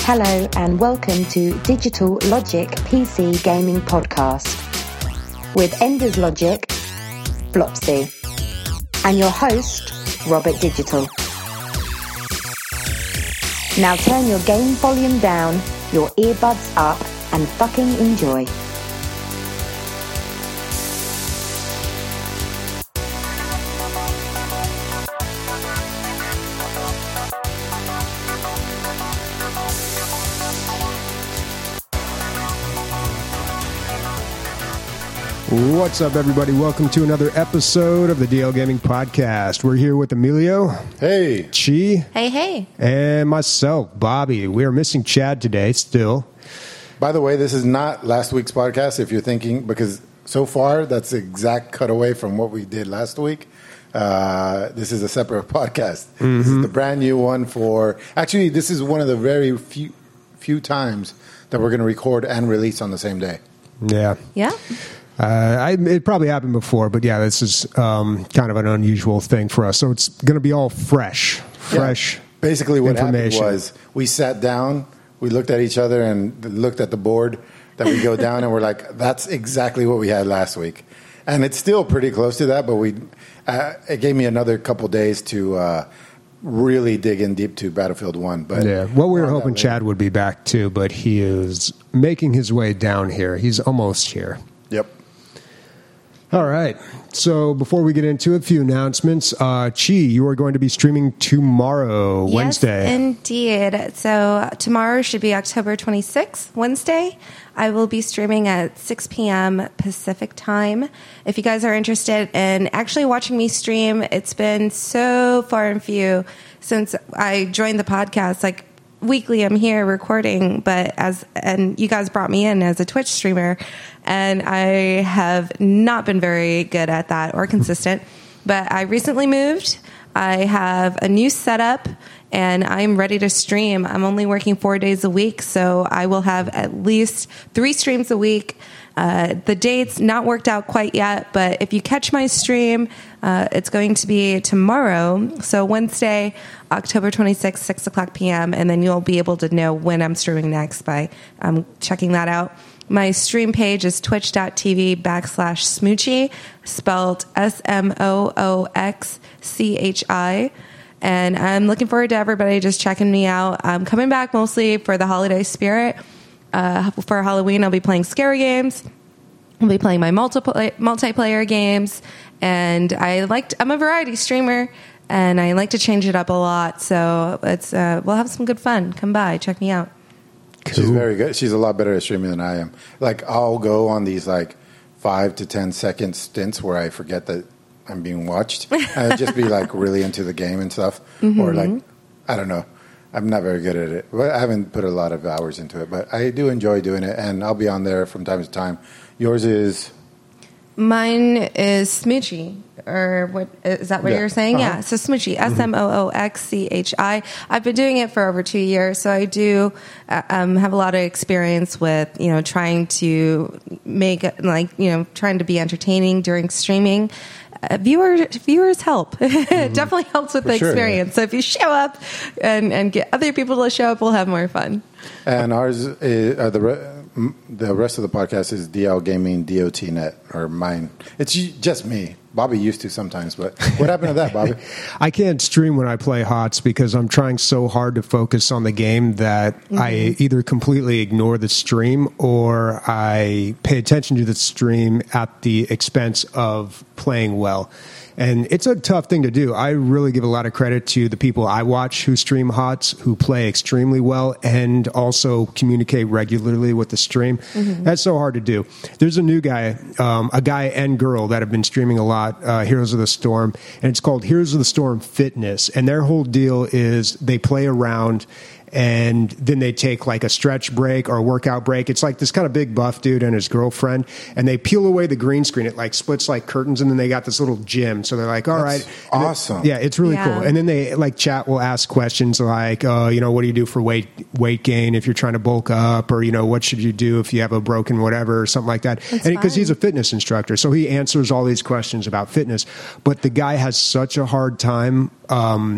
Hello and welcome to Digital Logic PC Gaming Podcast with Enders Logic, Flopsy, and your host, Robert Digital. Now turn your game volume down, your earbuds up, and fucking enjoy. What's up, everybody? Welcome to another episode of the DL Gaming Podcast. We're here with Emilio. Hey. Chi. Hey. And myself, Bobby. We are missing Chad today still. By the way, this is not last week's podcast, if you're thinking, because so far that's the exact cutaway from what we did last week. This is a separate podcast. Mm-hmm. This is the brand new one for... Actually, this is one of the very few times that we're going to record and release on the same day. Yeah. It probably happened before, but yeah, this is kind of an unusual thing for us. So it's going to be all fresh. Basically, what happened was we sat down, we looked at each other and looked at the board that we go down, and we're like, that's exactly what we had last week. And it's still pretty close to that, but it gave me another couple days to really dig in deep to Battlefield 1. But yeah, well, we were hoping Chad would be back too, but he is making his way down here. He's almost here. Yep. All right. So before we get into a few announcements, Chi, you are going to be streaming tomorrow, Wednesday. Yes, indeed. So tomorrow should be October 26th, Wednesday. I will be streaming at 6 p.m. Pacific time. If you guys are interested in actually watching me stream, it's been so far and few since I joined the podcast. Like, weekly I'm here recording, and you guys brought me in as a Twitch streamer, and I have not been very good at that or consistent. But I recently moved. I have a new setup, and I'm ready to stream. I'm only working 4 days a week, so I will have at least 3 streams a week. The date's not worked out quite yet, but if you catch my stream, it's going to be tomorrow. So Wednesday, October 26th, 6 o'clock p.m., and then you'll be able to know when I'm streaming next by checking that out. My stream page is twitch.tv/Smoochie, spelled SMOOXCHI. And I'm looking forward to everybody just checking me out. I'm coming back mostly for the holiday spirit. For Halloween, I'll be playing scary games. I'll be playing my multiplayer games. And I'm a variety streamer, and I like to change it up a lot. So we'll have some good fun. Come by, check me out. Cool. She's very good. She's a lot better at streaming than I am. Like, I'll go on these 5 to 10 second stints where I forget that I'm being watched. And I'll just be really into the game and stuff. Mm-hmm. Or I don't know. I'm not very good at it. I haven't put a lot of hours into it, but I do enjoy doing it, and I'll be on there from time to time. Yours is? Mine is Smoochie, or what is that what you're saying? Uh-huh. Yeah, so Smoochie, SMOOXCHI. I've been doing it for over 2 years, so I do have a lot of experience with trying to make trying to be entertaining during streaming. Viewers help. It definitely helps with the experience. Yeah. So if you show up and get other people to show up, we'll have more fun. And ours is, the rest of the podcast is DL Gaming DOTnet, or mine. It's just me. Bobby used to sometimes, but what happened to that, Bobby? I can't stream when I play HOTS because I'm trying so hard to focus on the game that I either completely ignore the stream or I pay attention to the stream at the expense of playing well. And it's a tough thing to do. I really give a lot of credit to the people I watch who stream HOTS, who play extremely well, and also communicate regularly with the stream. Mm-hmm. That's so hard to do. There's a new guy, a guy and girl that have been streaming a lot, Heroes of the Storm, and it's called Heroes of the Storm Fitness. And their whole deal is they play around and then they take like a stretch break or a workout break. It's like this kind of big buff dude and his girlfriend, and they peel away the green screen. It like splits like curtains, and then they got this little gym. So they're like, all right. Awesome. Yeah, it's really cool. And then they like chat will ask questions like, what do you do for weight gain if you're trying to bulk up, or, what should you do if you have a broken whatever or something like that. That's and because he's a fitness instructor, so he answers all these questions about fitness. But the guy has such a hard time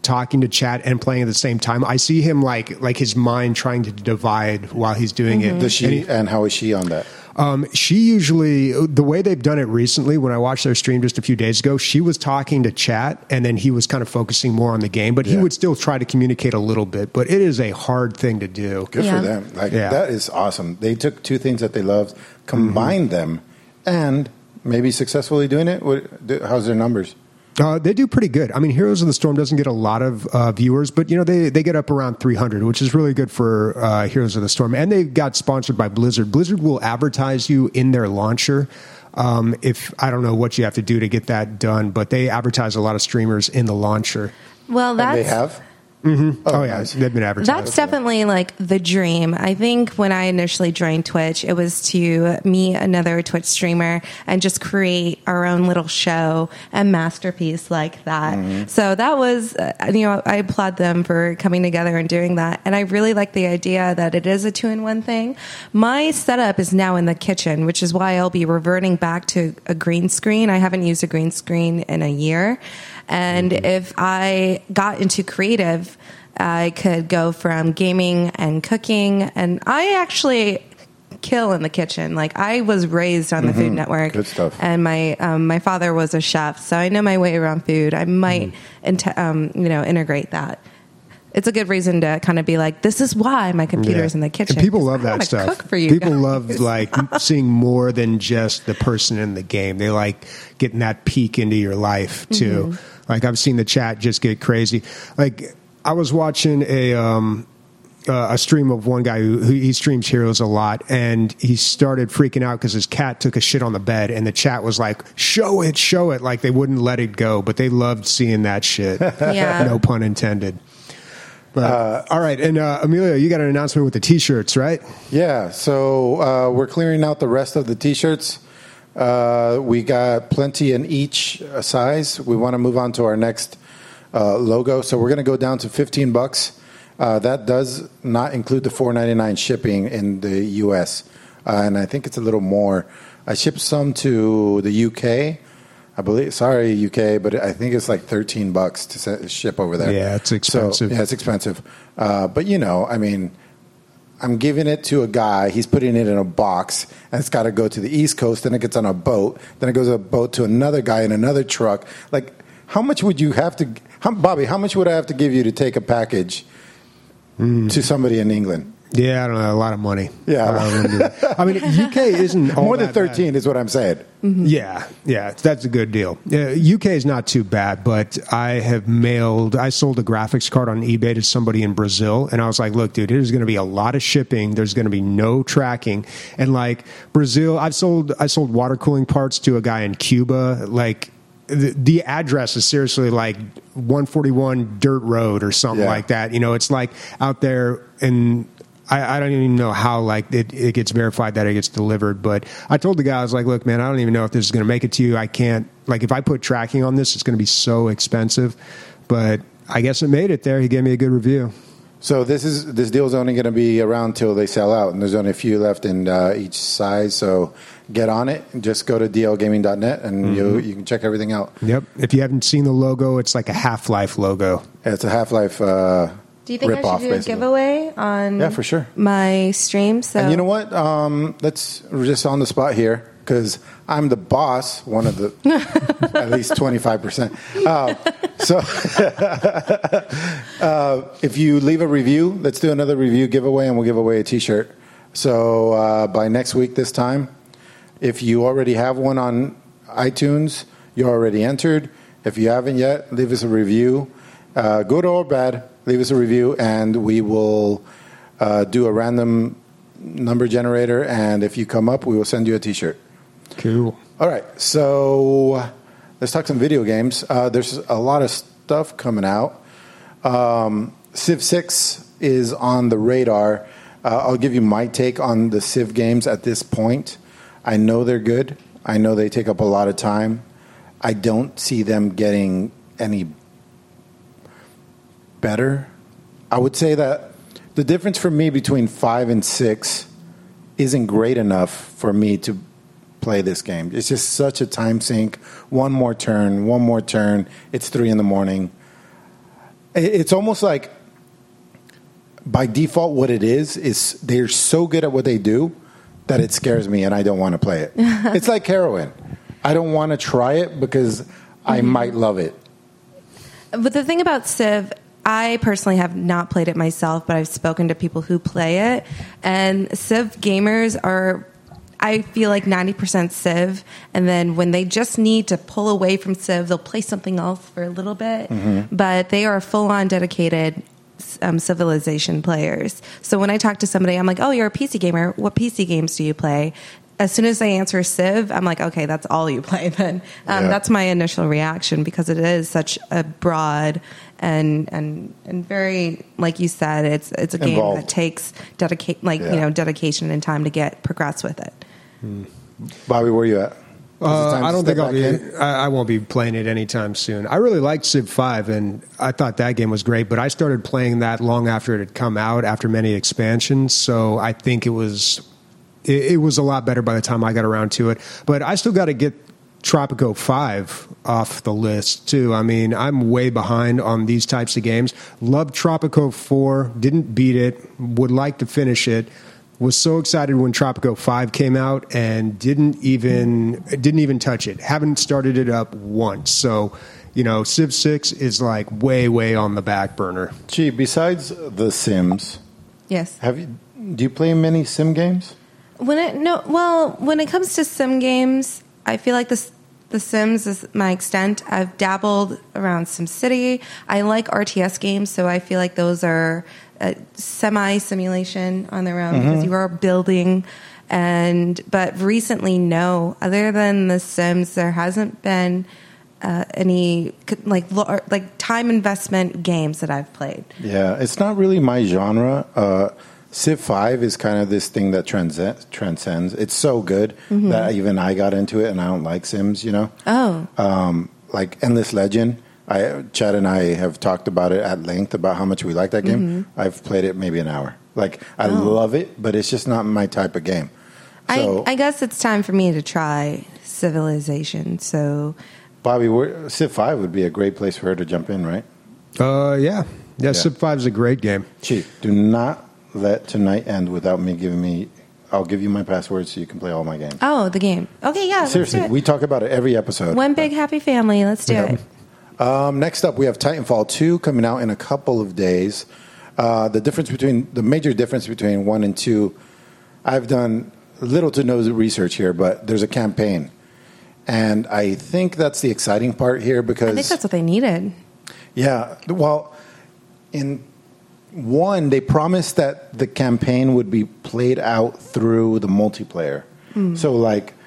talking to chat and playing at the same time. I see him like his mind trying to divide while he's doing it. Does she, and how is she on that? She usually, the way they've done it recently, when I watched their stream just a few days ago, she was talking to chat and then he was kind of focusing more on the game, but he would still try to communicate a little bit. But it is a hard thing to do. Good for them. That is awesome. They took two things that they loved, combined them, and maybe successfully doing it. How's their numbers? They do pretty good. I mean, Heroes of the Storm doesn't get a lot of viewers, but, they get up around 300, which is really good for Heroes of the Storm. And they got sponsored by Blizzard. Blizzard will advertise you in their launcher. If I don't know what you have to do to get that done, but they advertise a lot of streamers in the launcher. Well, they have? Mm-hmm. Oh, yeah. Nice. They've been advertised. That's definitely like the dream. I think when I initially joined Twitch, it was to meet another Twitch streamer and just create our own little show and masterpiece like that. Mm-hmm. So that was, I applaud them for coming together and doing that. And I really like the idea that it is a 2-in-1 thing. My setup is now in the kitchen, which is why I'll be reverting back to a green screen. I haven't used a green screen in a year. And if I got into creative, I could go from gaming and cooking. And I actually kill in the kitchen. Like, I was raised on the Food Network. Good stuff. And my father was a chef, so I know my way around food. I might, integrate that. It's a good reason to kind of be like, this is why my computer's in the kitchen. And people love that stuff. Cook for you people guys. love like seeing more than just the person in the game. They like getting that peek into your life too. Mm-hmm. Like, I've seen the chat just get crazy. Like, I was watching a stream of one guy who he streams Heroes a lot, and he started freaking out because his cat took a shit on the bed, and the chat was like, show it, like they wouldn't let it go, but they loved seeing that shit. Yeah. No pun intended. But, all right, and Emilio, you got an announcement with the T-shirts, right? Yeah, so we're clearing out the rest of the T-shirts. We got plenty in each size. We want to move on to our next logo, so we're going to go down to $15. That does not include the $4.99 shipping in the U.S., and I think it's a little more. I shipped some to the UK. I believe, sorry, UK, but I think it's like $13 to ship over there. Yeah, it's expensive. So, yeah, it's expensive. But, I mean, I'm giving it to a guy. He's putting it in a box, and it's got to go to the East Coast. Then it gets on a boat. Then it goes on a boat to another guy in another truck. Like, how much would you have to, Bobby, how much would I have to give you to take a package to somebody in England? Yeah, I don't know, a lot of money. Yeah. I mean, UK isn't all more than that 13 bad. Is what I'm saying. Mm-hmm. Yeah, that's a good deal. UK is not too bad, but I sold a graphics card on eBay to somebody in Brazil, and I was like, look, dude, there's going to be a lot of shipping. There's going to be no tracking. And like Brazil, I sold water cooling parts to a guy in Cuba. Like, the address is seriously like 141 Dirt Road or something like that. It's like out there, and I don't even know how like it gets verified that it gets delivered. But I told the guy, I was like, look, man, I don't even know if this is going to make it to you. I can't, like, if I put tracking on this, it's going to be so expensive. But I guess it made it there. He gave me a good review. So this deal is only going to be around till they sell out, and there's only a few left in each size. So get on it. Just go to dlgaming.net, and you can check everything out. Yep. If you haven't seen the logo, it's like a Half-Life logo. Yeah, it's a Half-Life. Do you think I should do a giveaway on? Yeah, for sure. My stream. So, and you know what? Let's just on the spot here, because I'm the boss. One of the at least 25%. If you leave a review, let's do another review giveaway, and we'll give away a T-shirt. So by next week, this time, if you already have one on iTunes, you're already entered. If you haven't yet, leave us a review, good or bad. Leave us a review, and we will do a random number generator, and if you come up, we will send you a T-shirt. Cool. All right, so let's talk some video games. There's a lot of stuff coming out. Civ 6 is on the radar. I'll give you my take on the Civ games at this point. I know they're good. I know they take up a lot of time. I don't see them getting any better. I would say that the difference for me between 5 and 6 isn't great enough for me to play this game. It's just such a time sink. One more turn. It's 3 a.m. It's almost like by default what it is they're so good at what they do that it scares me and I don't want to play it. It's like heroin. I don't want to try it because I might love it. But the thing about Civ, I personally have not played it myself, but I've spoken to people who play it. And Civ gamers are, I feel like 90% Civ. And then when they just need to pull away from Civ, they'll play something else for a little bit. Mm-hmm. But they are full-on dedicated Civilization players. So when I talk to somebody, I'm like, oh, you're a PC gamer. What PC games do you play? As soon as they answer Civ, I'm like, okay, that's all you play then. That's my initial reaction because it is such a broad and very, like you said, it's a game that takes dedication and time to progress with it. Bobby, where are you at? I don't think I won't be playing it anytime soon. I really liked Civ 5, and I thought that game was great, but I started playing that long after it had come out, after many expansions, so I think it was a lot better by the time I got around to it. But I still got to get Tropico 5 off the list, too. I mean, I'm way behind on these types of games. Loved Tropico 4, didn't beat it, would like to finish it. Was so excited when Tropico 5 came out and didn't even touch it. Haven't started it up once. So, Civ 6 is like way on the back burner. Gee, besides The Sims, yes, do you play many sim games? When it comes to sim games, I feel like The Sims is my extent. I've dabbled around SimCity. I like RTS games, so I feel like those are a semi-simulation on their own because you are building. But recently, no. Other than The Sims, there hasn't been any like time investment games that I've played. Yeah, it's not really my genre. Civ 5 is kind of this thing that transcends. It's so good that even I got into it, and I don't like Sims, Oh. Like Endless Legend. Chad and I have talked about it at length about how much we like that game. I've played it maybe an hour. I love it, but it's just not my type of game. So, I guess it's time for me to try Civilization. So, Bobby, Civ 5 would be a great place for her to jump in, right? Yeah. Civ 5 is a great game. Chief, do not let tonight end without me I'll give you my password so you can play all my games. Oh, the game. Okay, yeah. Seriously, we talk about it every episode. One big happy family. Let's do it. Next up, we have Titanfall 2 coming out in a couple of days. The major difference between 1 and 2, I've done little to no research here, but there's a campaign. And I think that's the exciting part here because I think that's what they needed. Yeah. Well, in 1, they promised that the campaign would be played out through the multiplayer. So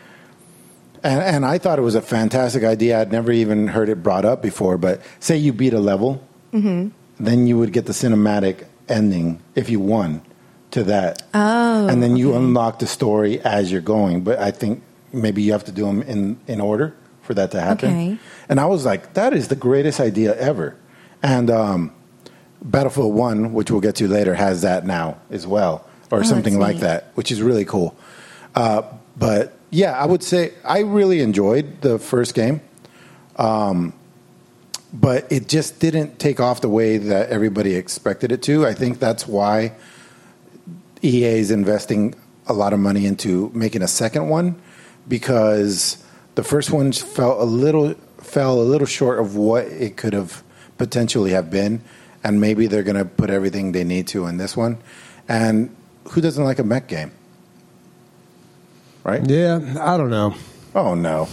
and I thought it was a fantastic idea. I'd never even heard it brought up before, but say you beat a level, then you would get the cinematic ending if you won to that. Oh. And then you unlock the story as you're going. But I think maybe you have to do them in order for that to happen. Okay. And I was like, that is the greatest idea ever. And Battlefield 1, which we'll get to later, has that now as well, or something like that, which is really cool. But yeah, I would say I really enjoyed the first game, but it just didn't take off the way that everybody expected it to. I think that's why EA is investing a lot of money into making a second one, because the first one fell a little short of what it could have potentially have been. And maybe they're going to put everything they need to in this one. And who doesn't like a mech game? Right? Yeah, I don't know. Oh, no.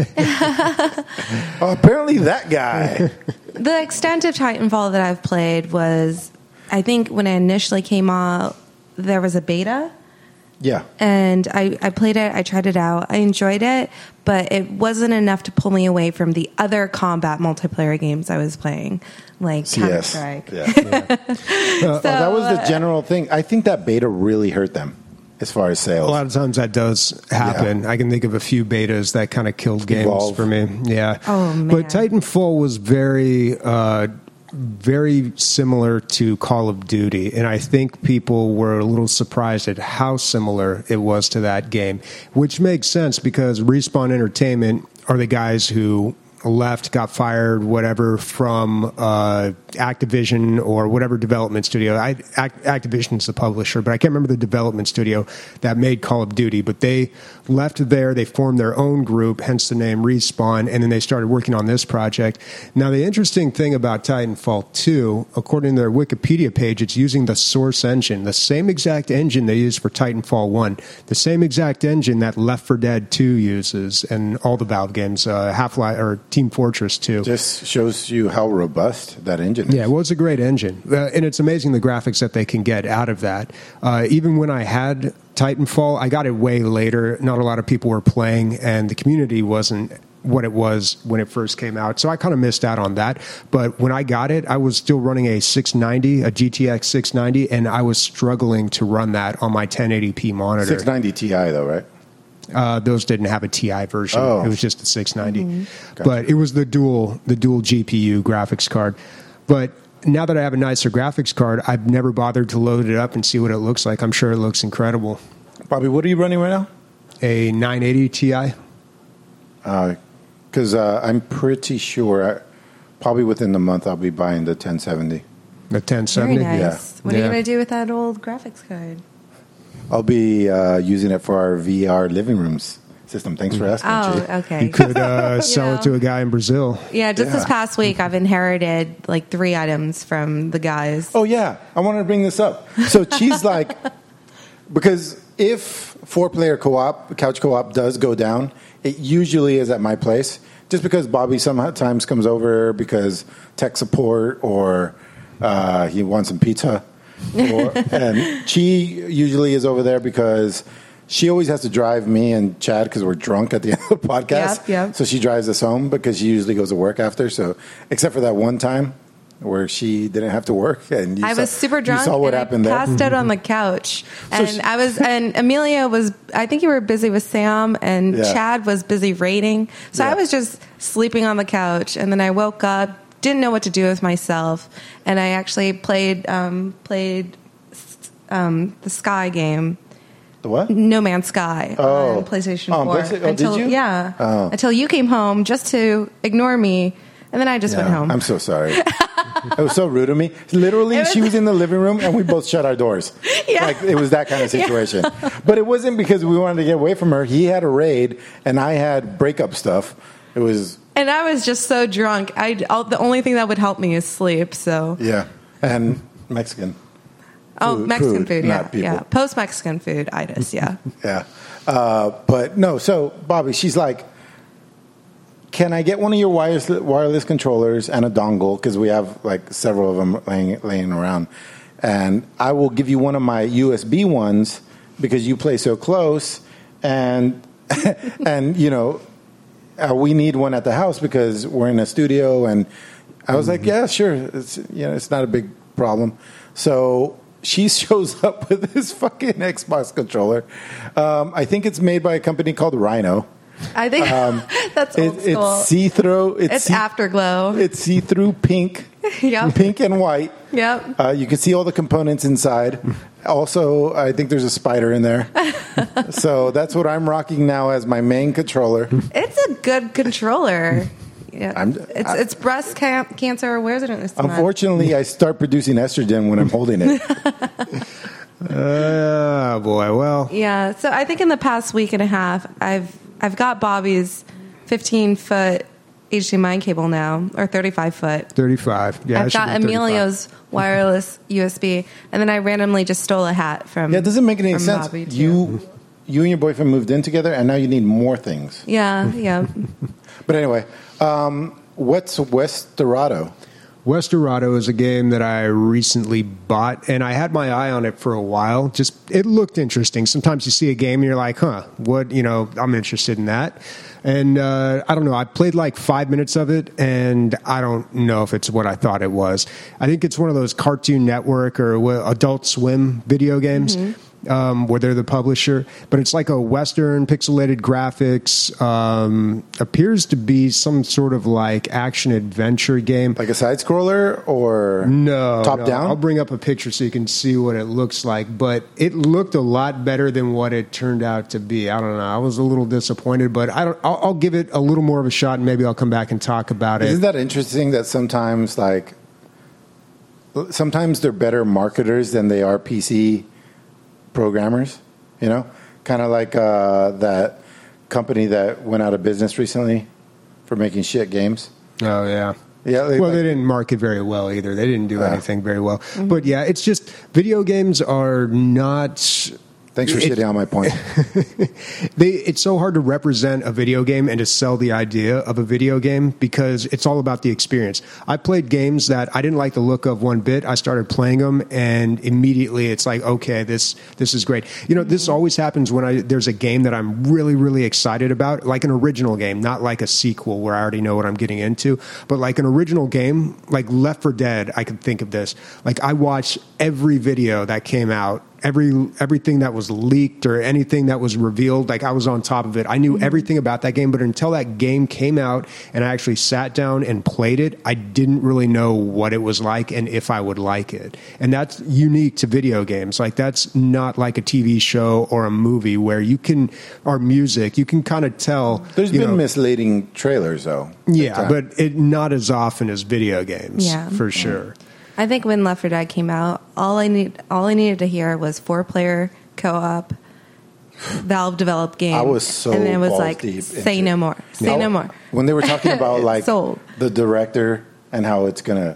Apparently that guy. The extent of Titanfall that I've played was, I think when it initially came out, there was a beta. Yeah. And I played it. I tried it out. I enjoyed it, but it wasn't enough to pull me away from the other combat multiplayer games I was playing, like Counter-Strike. Yeah. That was the general thing. I think that beta really hurt them as far as sales. A lot of times that does happen. Yeah. I can think of a few betas that kind of killed games for me. Yeah. Oh, man. But Titanfall was very similar to Call of Duty, and I think people were a little surprised at how similar it was to that game, which makes sense because Respawn Entertainment are the guys who left, got fired, whatever, from Activision or whatever development studio. Activision's the publisher, but I can't remember the development studio that made Call of Duty. But they left there. They formed their own group, hence the name Respawn, and then they started working on this project. Now, the interesting thing about Titanfall 2, according to their Wikipedia page, it's using the Source engine, the same exact engine they used for Titanfall 1, the same exact engine that Left 4 Dead 2 uses, and all the Valve games, Half-Life or Team Fortress 2. Just shows you how robust that engine is. Yeah, well, it's a great engine. And it's amazing the graphics that they can get out of that. Even when I had Titanfall, I got it way later. Not a lot of people were playing, and the community wasn't what it was when it first came out. So I kind of missed out on that. But when I got it, I was still running a 690, a GTX 690, and I was struggling to run that on my 1080p monitor. 690 Ti, though, right? Those didn't have a TI version. Oh. It was just the 690. Mm-hmm. Gotcha. But it was the dual GPU graphics card. But now that I have a nicer graphics card, I've never bothered to load it up and see what it looks like. I'm sure it looks incredible. Bobby, what are you running right now? A 980 Ti. Because I'm pretty sure, probably within the month, I'll be buying the 1070. The 1070. Very nice. Yeah. What are you Yeah. going to do with that old graphics card? I'll be using it for our VR living rooms system. Thanks for asking, Oh, Chi. okay. You could sell know. it to a guy in Brazil. Yeah, just this Yeah. past week, I've inherited like 3 items from the guys. Oh, yeah. I wanted to bring this up. So Chi's like, because if 4-player co-op, couch co-op does go down, it usually is at my place. Just because Bobby sometimes comes over because tech support or he wants some pizza. And Chi usually is over there because she always has to drive me and Chad because we're drunk at the end of the podcast. Yep. So she drives us home because she usually goes to work after. So except for that one time where she didn't have to work, and I was super drunk. You saw what and happened I there. passed out on the couch, and she- and Amelia was. I think you were busy with Sam, and Yeah. Chad was busy raiding. So Yeah. I was just sleeping on the couch, and then I woke up, didn't know what to do with myself, and I actually played the Sky game. The what? No Man's Sky Oh. on PlayStation Oh, on 4. PlayStation- oh, did you? Yeah. Oh. Until you came home just to ignore me, and then I just went Yeah, home. I'm so sorry. It was so rude of me. Literally, It was- she was in the living room and we both shut our doors. Yeah. Like it was that kind of situation. But it wasn't because we wanted to get away from her. He had a raid and I had breakup stuff. It was, And I was just so drunk. The only thing that would help me is sleep. So, yeah. And Mexican. Mexican food, yeah, not people. yeah. Post Mexican food itis, yeah. Yeah. But no, so Bobby, she's like, can I get one of your wireless controllers and a dongle? Because we have like several of them laying around. And I will give you one of my USB ones because you play so close. And, and you know, we need one at the house because we're in a studio. And I was like, yeah, sure. It's not a big problem. So she shows up with this fucking Xbox controller. I think it's made by a company called Rhino. I think that's old school. It's see-through. It's Afterglow. It's see-through pink. Yep. Pink and white. Yep. You can see all the components inside. Also, I think there's a spider in there. So that's what I'm rocking now as my main controller. It's a good controller. Yeah. It's breast cancer. Where is it in this? Unfortunately, I start producing estrogen when I'm holding it. Oh, boy. Well, Yeah. So I think in the past week and a half, I've got Bobby's 15-foot HDMI cable now, or 35-foot. 35. Yeah, I've it should got be 35. Emilio's wireless USB, and then I randomly just stole a hat from. Yeah, it doesn't make any from sense. Bobby, too. You and your boyfriend moved in together, and now you need more things. Yeah, yeah. But anyway, what's Westorado? Westorado is a game that I recently bought, and I had my eye on it for a while. Just it looked interesting. Sometimes you see a game and you're like, huh, what, I'm interested in that. And I don't know, I played like 5 minutes of it, and I don't know if it's what I thought it was. I think it's one of those Cartoon Network or Adult Swim video games. Where they're the publisher, but it's like a Western pixelated graphics, appears to be some sort of like action adventure game. Like a side scroller or No, top down? I'll bring up a picture so you can see what it looks like, but it looked a lot better than what it turned out to be. I don't know. I was a little disappointed, but I'll give it a little more of a shot and maybe I'll come back and talk about it. Isn't that interesting that sometimes like sometimes they're better marketers than they are PC programmers, you know? Kind of like that company that went out of business recently for making shit games. Oh, yeah. Yeah, well, they didn't market very well either. They didn't do anything very well. Mm-hmm. But yeah, it's just video games are not... Thanks for shitting on my point. It's so hard to represent a video game and to sell the idea of a video game because it's all about the experience. I played games that I didn't like the look of one bit. I started playing them, and immediately it's like, okay, this is great. You know, this always happens when there's a game that I'm really, really excited about, like an original game, not like a sequel where I already know what I'm getting into, but like an original game, like Left 4 Dead. I could think of this. Like I watched every video that came out. Everything that was leaked or anything that was revealed, like I was on top of it. I knew everything about that game, but until that game came out and I actually sat down and played it, I didn't really know what it was like and if I would like it. And that's unique to video games. Like that's not like a TV show or a movie where you can, or music, you can kind of tell. There's been misleading trailers though. Yeah, but not as often as video games, for sure. I think when Left 4 Dead came out, all I needed to hear was 4-player co-op, Valve developed game. I was so and it was like, say no more, say no more. When they were talking about like Sold. the director and how it's gonna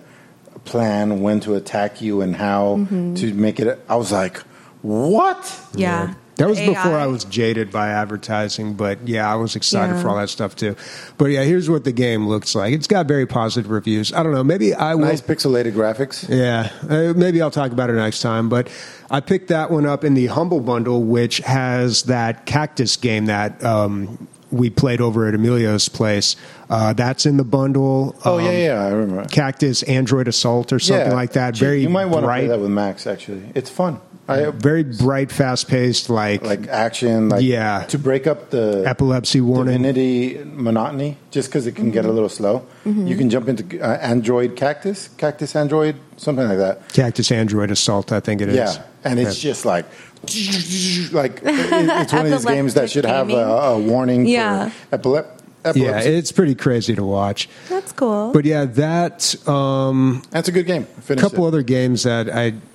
plan when to attack you and how to make it, I was like, what? Yeah. That was before I was jaded by advertising, but yeah, I was excited for all that stuff too. But yeah, here's what the game looks like. It's got very positive reviews. I don't know, maybe I will... Nice pixelated graphics. Yeah, maybe I'll talk about it next time. But I picked that one up in the Humble Bundle, which has that Cactus game that we played over at Emilio's place. That's in the bundle. Oh, I remember. Cactus Android Assault or something like that. Very you might want to bright. play that with Max, actually. It's fun. Very bright, fast-paced, like action, to break up the epilepsy warning, Divinity monotony, just because it can get a little slow. You can jump into Android Cactus Android, something like that. Cactus Android Assault, I think it is. Yeah, and it's just like it's one of these games that should have a warning for epilepsy. Yeah, it's pretty crazy to watch. That's cool. But yeah, that's a good game. A couple other games that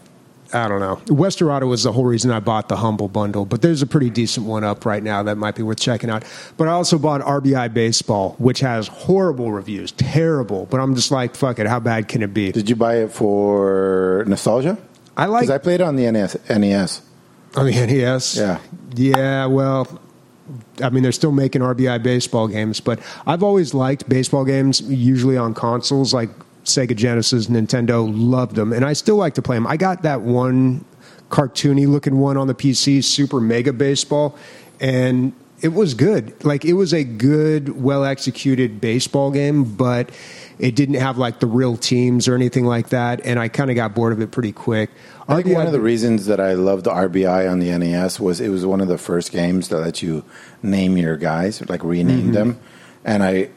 I don't know. Westerado was the whole reason I bought the Humble Bundle, but there's a pretty decent one up right now that might be worth checking out. But I also bought RBI Baseball, which has horrible reviews, terrible. But I'm just like, fuck it, how bad can it be? Did you buy it for nostalgia? Because I played it on the NES. On the NES? Yeah. Yeah, well, I mean, they're still making RBI Baseball games, but I've always liked baseball games, usually on consoles, like Sega Genesis, Nintendo, loved them, and I still like to play them. I got that one cartoony looking one on the PC, Super Mega Baseball, and it was good. Like, it was a good, well executed baseball game, but it didn't have like the real teams or anything like that, and I kind of got bored of it pretty quick. I think one of the reasons that I loved RBI on the NES was it was one of the first games that let you name your guys, like rename them, and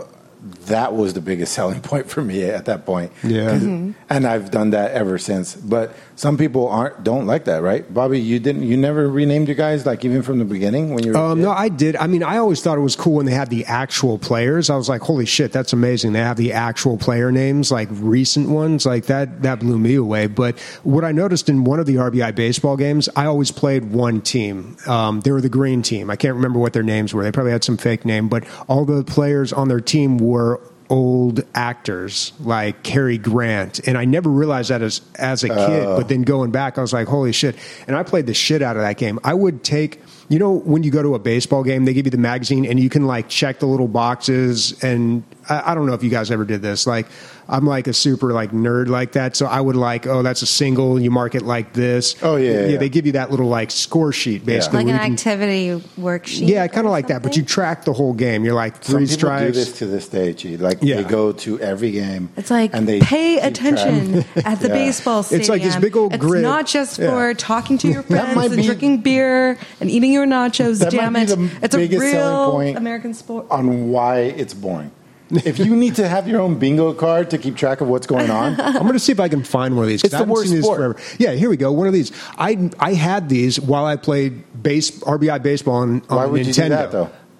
that was the biggest selling point for me at that point. Yeah. And I've done that ever since. But some people don't like that, right? Bobby, you never renamed your guys, like even from the beginning when you were No, I did. I mean, I always thought it was cool when they had the actual players. I was like, holy shit, that's amazing. They have the actual player names, like recent ones. Like that blew me away. But what I noticed in one of the RBI Baseball games, I always played one team. They were the green team. I can't remember what their names were. They probably had some fake name, but all the players on their team were old actors like Cary Grant, and I never realized that as a kid, but then going back I was like, holy shit. And I played the shit out of that game. I would take, you know, when you go to a baseball game, they give you the magazine and you can like check the little boxes, and I don't know if you guys ever did this. Like, I'm like a super like nerd like that, so I would like, oh, that's a single, you mark it like this. Oh yeah. They give you that little like score sheet basically, like an activity worksheet. Yeah, kind of like that, but you track the whole game. You're like three strikes. Some people do this to this day, G. Like they go to every game. It's like, and they pay attention at the baseball stadium. It's like this big old grid. It's not just for talking to your friends and drinking beer and eating your nachos. Damn it! It's a real American sport. On why it's boring. If you need to have your own bingo card to keep track of what's going on, I'm going to see if I can find one of these. It's the worst sport. Yeah, here we go. One of these. I had these while I played RBI Baseball on Why would Nintendo. you do that, though?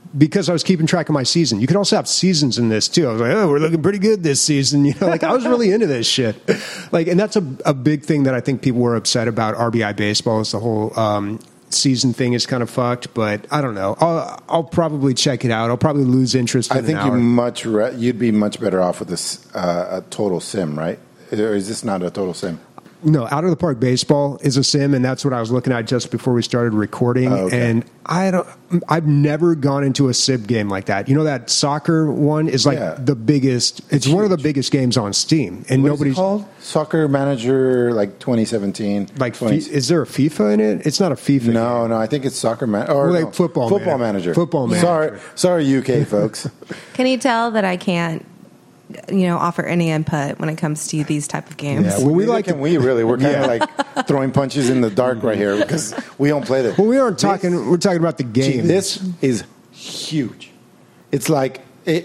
because I was keeping track of my season. You can also have seasons in this too. I was like, oh, we're looking pretty good this season. You know, like I was really into this shit. Like, and that's a big thing that I think people were upset about RBI baseball is the whole season thing is kind of fucked. But I don't know. I'll probably check it out. I'll probably lose interest. I think you'd be much better off with this a total sim, right? Or is this not a total sim? No, Out of the Park Baseball is a sim, and that's what I was looking at just before we started recording. Oh, okay. And I've never gone into a sim game like that. You know, that soccer one is like the biggest. It's one of the biggest games on Steam, and nobody's called Soccer Manager like 2017. Like, is there a FIFA in it? It's not a FIFA. No, game. I think it's Soccer Manager or like Football Manager. Football Manager. Sorry, UK folks. Can you tell that I can't, offer any input when it comes to these type of games? Yeah, well, we're kind of like throwing punches in the dark right here because we don't play this. Well, we're talking about the game. This is huge. It's like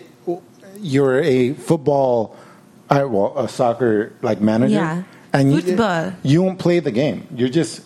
you're a football, a soccer like manager, and you don't play the game. You're just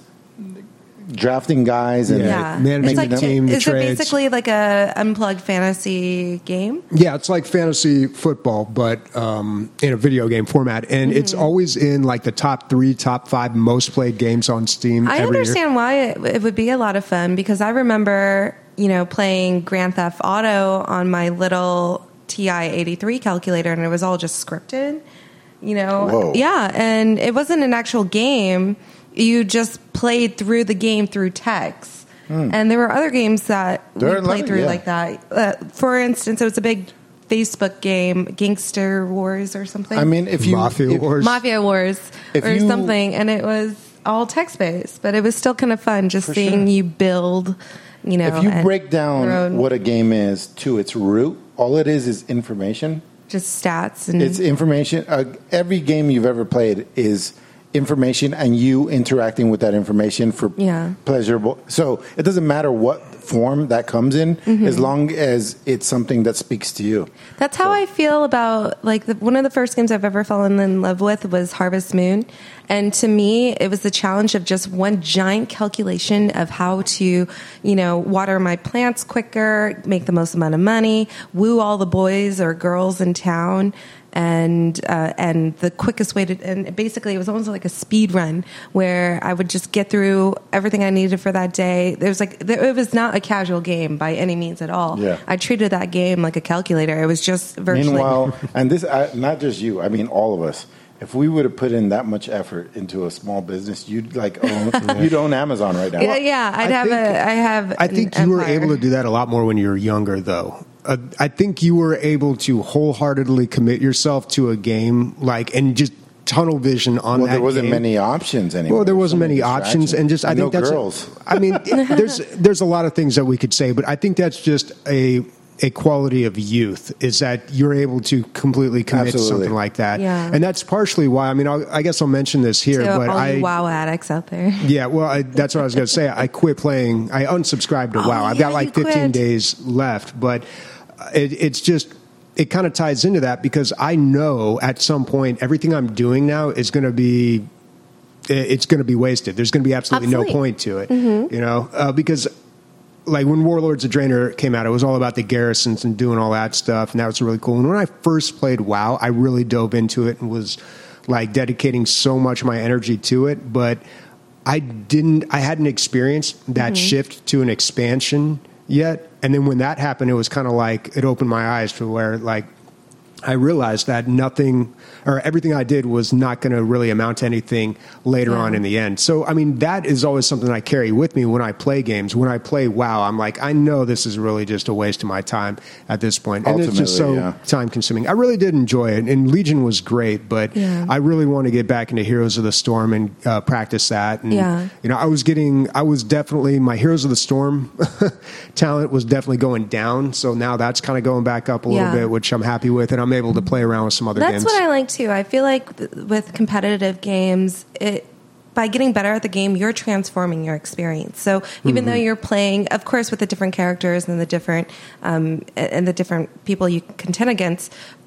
drafting guys and managing like the team. Is it basically like a unplugged fantasy game? Yeah, it's like fantasy football, but in a video game format, and it's always in like the top 3, top 5 most played games on Steam. I understand why it would be a lot of fun because I remember playing Grand Theft Auto on my little TI-83 calculator, and it was all just scripted. Whoa. Yeah, and it wasn't an actual game. You just played through the game through text. And there were other games that we played through like that. For instance, it was a big Facebook game, Gangster Wars or something. I mean, Mafia Wars or something, and it was all text-based, but it was still kind of fun just seeing you build, If you break down what a game is to its root, all it is information. Just stats. And it's information. Every game you've ever played is information and you interacting with that information for pleasurable. So it doesn't matter what form that comes in as long as it's something that speaks to you. That's how I feel about one of the first games I've ever fallen in love with was Harvest Moon. And to me, it was the challenge of just one giant calculation of how to, water my plants quicker, make the most amount of money, woo all the boys or girls in town. And the quickest way and basically it was almost like a speed run where I would just get through everything I needed for that day. It was not a casual game by any means at all. Yeah. I treated that game like a calculator. It was just virtually. Meanwhile, and this, not just you, I mean all of us. If we would have put in that much effort into a small business, you'd own Amazon right now. I think you were able to do that a lot more when you were younger, though. I think you were able to wholeheartedly commit yourself to a game, and just tunnel vision on that game. Well, there wasn't many options anymore. Well, there wasn't many options, and just I think that's girls. There's a lot of things that we could say, but I think that's just a quality of youth is that you're able to completely commit to something like that. Yeah. And that's partially why, I guess I'll mention this here, but all you WoW addicts out there. Yeah, well, that's what I was going to say. I quit playing. I unsubscribed to WoW. I've got 15 days left, but it's just, it kind of ties into that because I know at some point everything I'm doing now is going to be, it's going to be wasted. There's going to be absolutely no point to it, because when Warlords of Draenor came out, it was all about the garrisons and doing all that stuff, and that was really cool. And when I first played WoW, I really dove into it and was dedicating so much of my energy to it. But I hadn't experienced that shift to an expansion yet. And then when that happened, it was kind of it opened my eyes to where I realized that nothing or everything I did was not going to really amount to anything later on in the end. So, that is always something I carry with me when I play games. When I play WoW, I'm I know this is really just a waste of my time at this point. And it's just so time consuming. I really did enjoy it. And Legion was great, but I really want to get back into Heroes of the Storm and practice that. And, I was definitely, my Heroes of the Storm talent was definitely going down. So now that's kind of going back up a little bit, which I'm happy with. And I'm able to play around with some other games. That's what I like too. I feel like with competitive games, by getting better at the game, you're transforming your experience. So even though you're playing, of course, with the different characters and the different people you contend against,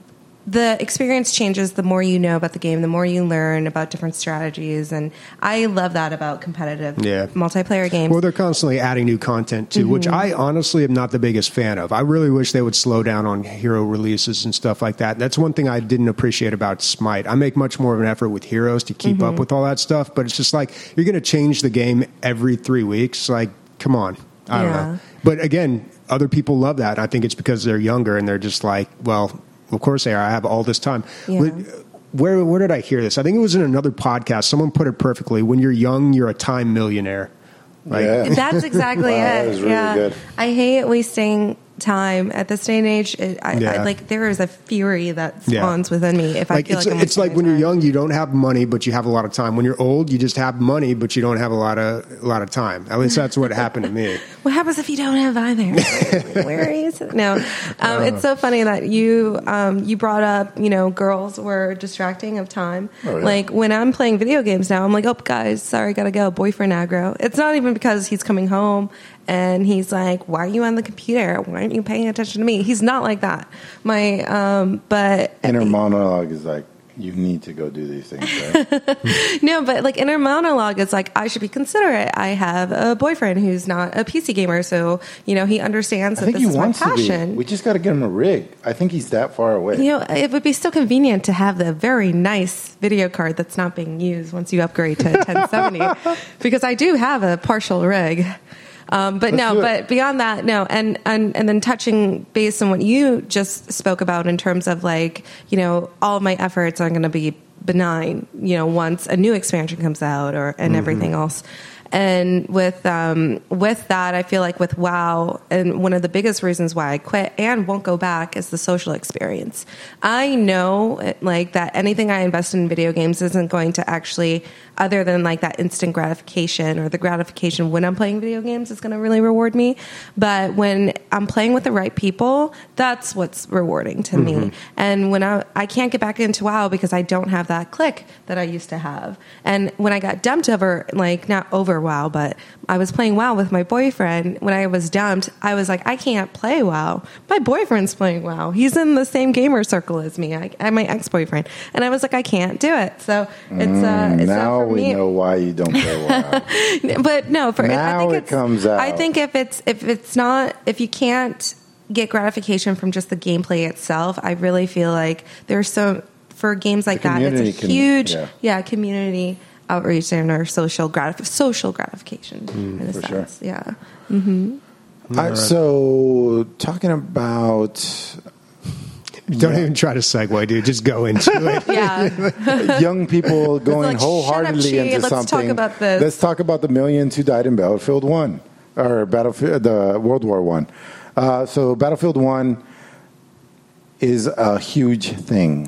the experience changes the more you know about the game, the more you learn about different strategies, and I love that about competitive multiplayer games. Well, they're constantly adding new content too, which I honestly am not the biggest fan of. I really wish they would slow down on hero releases and stuff like that. That's one thing I didn't appreciate about Smite. I make much more of an effort with heroes to keep up with all that stuff, but it's just like you're going to change the game every 3 weeks. Like, come on. I don't know. But again, other people love that. I think it's because they're younger and they're just like, well, of course they are. I have all this time. Yeah. Where did I hear this? I think it was in another podcast. Someone put it perfectly. When you're young, you're a time millionaire. Like, that's exactly it. That was really good. I hate wasting time at this day and age. I like there is a fury that spawns within me if I feel like it's like when you're young, you don't have money, but you have a lot of time. When you're old, you just have money, but you don't have a lot of time. At least that's what happened to me. What happens if you don't have either? Where is it? No, it's so funny that you brought up girls were distracting of time. Oh, yeah. Like when I'm playing video games now, I'm like, oh guys, sorry, gotta go. Boyfriend aggro. It's not even because he's coming home. And he's like, why are you on the computer? Why aren't you paying attention to me? He's not like that. But inner monologue is like, you need to go do these things, right? No, but like inner monologue is like, I should be considerate. I have a boyfriend who's not a PC gamer, so he understands that this is my passion. We just got to get him a rig. I think he's that far away. It would be so convenient to have the very nice video card that's not being used once you upgrade to 1070, because I do have a partial rig. But beyond that, no. And then touching base on what you just spoke about in terms of like, all of my efforts are going to be benign, once a new expansion comes out and everything else. And with that, I feel like with WoW, and one of the biggest reasons why I quit and won't go back is the social experience. I know like that anything I invest in video games isn't going to actually, other than like that instant gratification or the gratification when I'm playing video games, is going to really reward me. But when I'm playing with the right people, that's what's rewarding to me. And when I can't get back into WoW because I don't have that click that I used to have. And when I got dumped over, like not over WoW, but I was playing WoW with my boyfriend. When I was dumped, I was like, I can't play WoW. My boyfriend's playing WoW. He's in the same gamer circle as me. I'm my ex-boyfriend. And I was like, I can't do it. So it's now we know why you don't play WoW. But no, now it comes out. I think if you can't get gratification from just the gameplay itself, I really feel like for games like that, it's a huge community outreach and our social gratification in a sense. Sure. Yeah. Mm-hmm. So talking about don't even try to segue, dude. Just go into it. Yeah. Young people going wholeheartedly into Let's something. Talk about this. Let's talk about the millions who died in Battlefield 1 or the World War 1. So Battlefield 1 is a huge thing.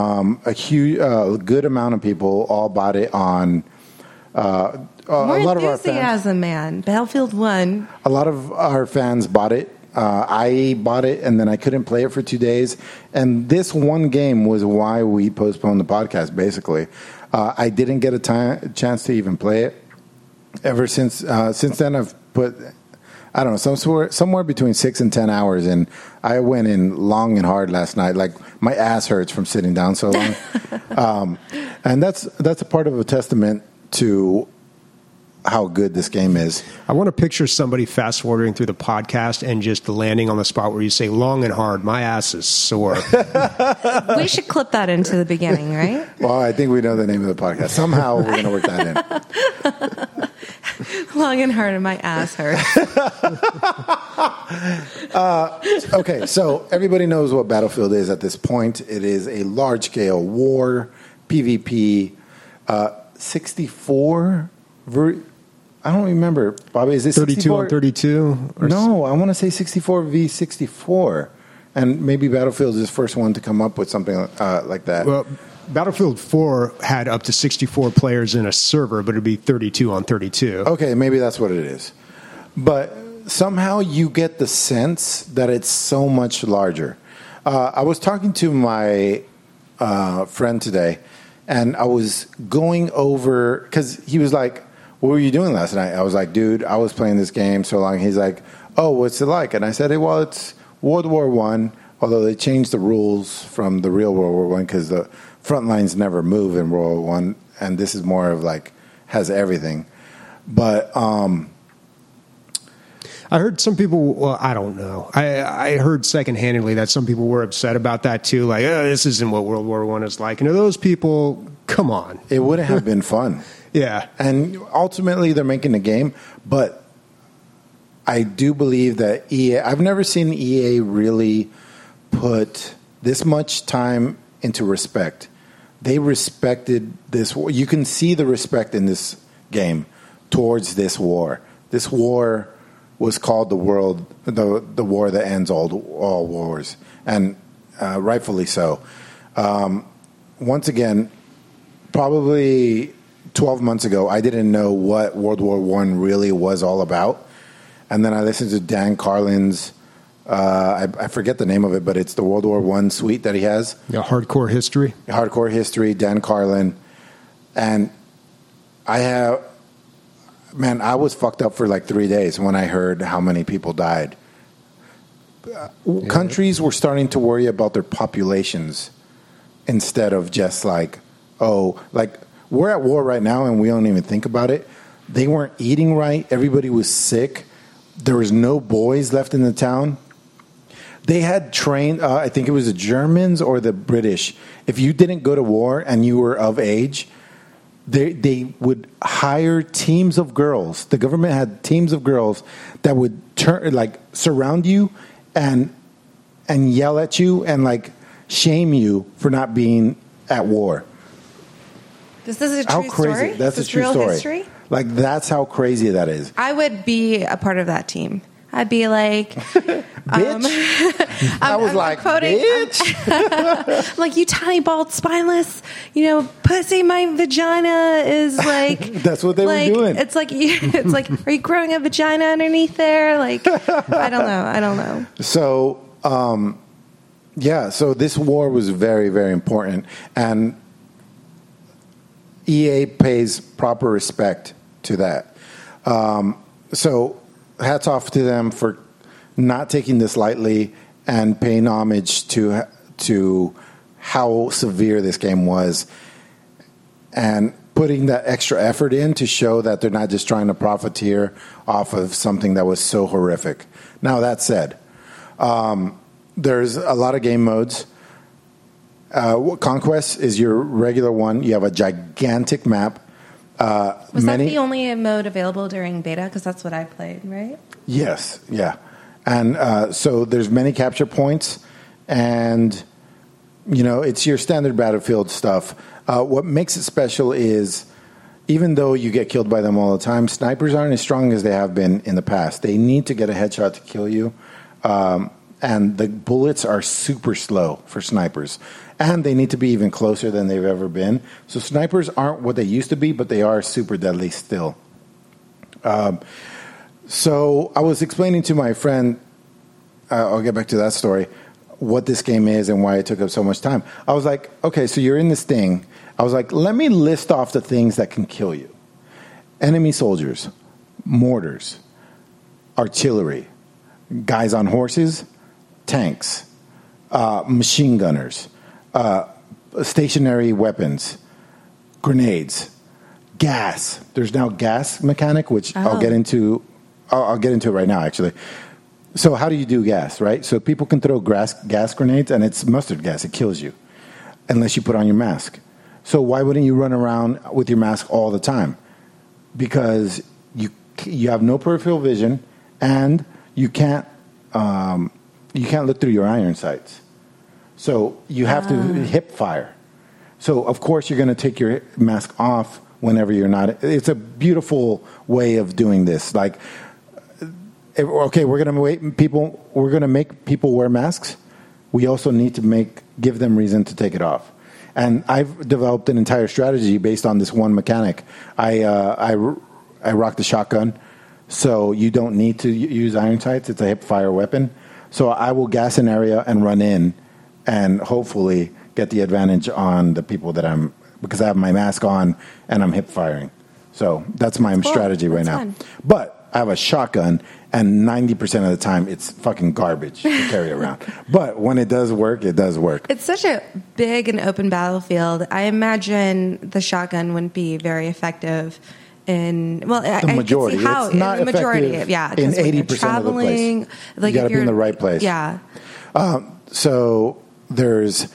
A good amount of people all bought it on. More a lot of our fans, man. Battlefield 1. A lot of our fans bought it. I bought it, and then I couldn't play it for 2 days. And this one game was why we postponed the podcast, basically. I didn't get a chance to even play it. Ever since then, I've put, I don't know, somewhere between 6 and 10 hours, and I went in long and hard last night. Like, my ass hurts from sitting down so long. And that's a part of a testament to how good this game is. I want to picture somebody fast forwarding through the podcast and just landing on the spot where you say long and hard, my ass is sore. We should clip that into the beginning, right? Well, I think we know the name of the podcast. Somehow we're going to work that in. Long and hard and my ass hurts. Okay, so everybody knows what Battlefield is at this point. It is a large-scale war, PvP, 64... I don't remember, Bobby. Is it 32 on 32? No, I want to say 64 v 64. And maybe Battlefield is the first one to come up with something like that. Well, Battlefield 4 had up to 64 players in a server, but it'd be 32 on 32. Okay, maybe that's what it is. But somehow you get the sense that it's so much larger. I was talking to my friend today, and I was going over, because he was like, what were you doing last night? I was like, dude, I was playing this game so long. He's like, oh, what's it like? And I said, hey, well, it's World War I, although they changed the rules from the real World War I because the front lines never move in World War I, and this is more of like has everything. But I heard some people, well, I don't know. I heard secondhandedly that some people were upset about that too. Like, oh, this isn't what World War I is like. And to those people, come on. It wouldn't have been fun. Yeah. And ultimately, they're making a game. But I do believe that EA, I've never seen EA really put this much time into respect. They respected this war. You can see the respect in this game towards this war. This war was called the war that ends all wars, and rightfully so. Once again, probably 12 months ago, I didn't know what World War I really was all about, and then I listened to Dan Carlin's. I forget the name of it, but it's the World War I suite that he has. Yeah, Hardcore History. Hardcore History, Dan Carlin, and I was fucked up for like 3 days when I heard how many people died. Countries were starting to worry about their populations instead of just like, we're at war right now and we don't even think about it. They weren't eating right. Everybody was sick. There was no boys left in the town. They had trained, I think it was the Germans or the British. If you didn't go to war and you were of age, they would hire teams of girls. The government had teams of girls that would surround you and yell at you and like shame you for not being at war. This is a true story? That's a true story. History? Like, that's how crazy that is. I would be a part of that team. I'd be like, bitch. I was like, quoting, bitch. I'm like, you tiny, bald, spineless, pussy. My vagina is like. That's what they were doing. It's like, are you growing a vagina underneath there? Like, I don't know. So, so this war was very, very important, and EA pays proper respect to that. So hats off to them for not taking this lightly and paying homage to how severe this game was and putting that extra effort in to show that they're not just trying to profiteer off of something that was so horrific. Now, that said, there's a lot of game modes. Conquest is your regular one. You have a gigantic map. Was that the only mode available during beta? Because that's what I played, right? Yes, yeah. And so there's many capture points, and, it's your standard Battlefield stuff. What makes it special is, even though you get killed by them all the time, snipers aren't as strong as they have been in the past. They need to get a headshot to kill you, and the bullets are super slow for snipers. And they need to be even closer than they've ever been. So snipers aren't what they used to be, but they are super deadly still. So I was explaining to my friend, I'll get back to that story, what this game is and why it took up so much time. I was like, okay, so you're in this thing. I was like, let me list off the things that can kill you. Enemy soldiers, mortars, artillery, guys on horses, tanks, machine gunners, stationary weapons, grenades, gas. There's now gas mechanic, which I'll get into. I'll get into it right now, actually. So how do you do gas, right? So people can throw gas grenades, and it's mustard gas. It kills you unless you put on your mask. So why wouldn't you run around with your mask all the time? Because you have no peripheral vision, and you can't look through your iron sights. So you have to hip fire. So, of course, you're going to take your mask off whenever you're not. It's a beautiful way of doing this. Like, okay, we're going to make people wear masks. We also need to give them reason to take it off. And I've developed an entire strategy based on this one mechanic. I rock the shotgun, so you don't need to use iron sights. It's a hip fire weapon. So I will gas an area and run in, and hopefully get the advantage on the people because I have my mask on and I'm hip firing. So that's my strategy right now. Fun. But I have a shotgun, and 90% of the time it's fucking garbage to carry around. But when it does work, it does work. It's such a big and open battlefield. I imagine the shotgun wouldn't be very effective in The majority. I can see how It's not in the majority, effective yeah, in 'cause when you're 80% of the place. traveling, like You gotta if be in you're the right place. Yeah, So there's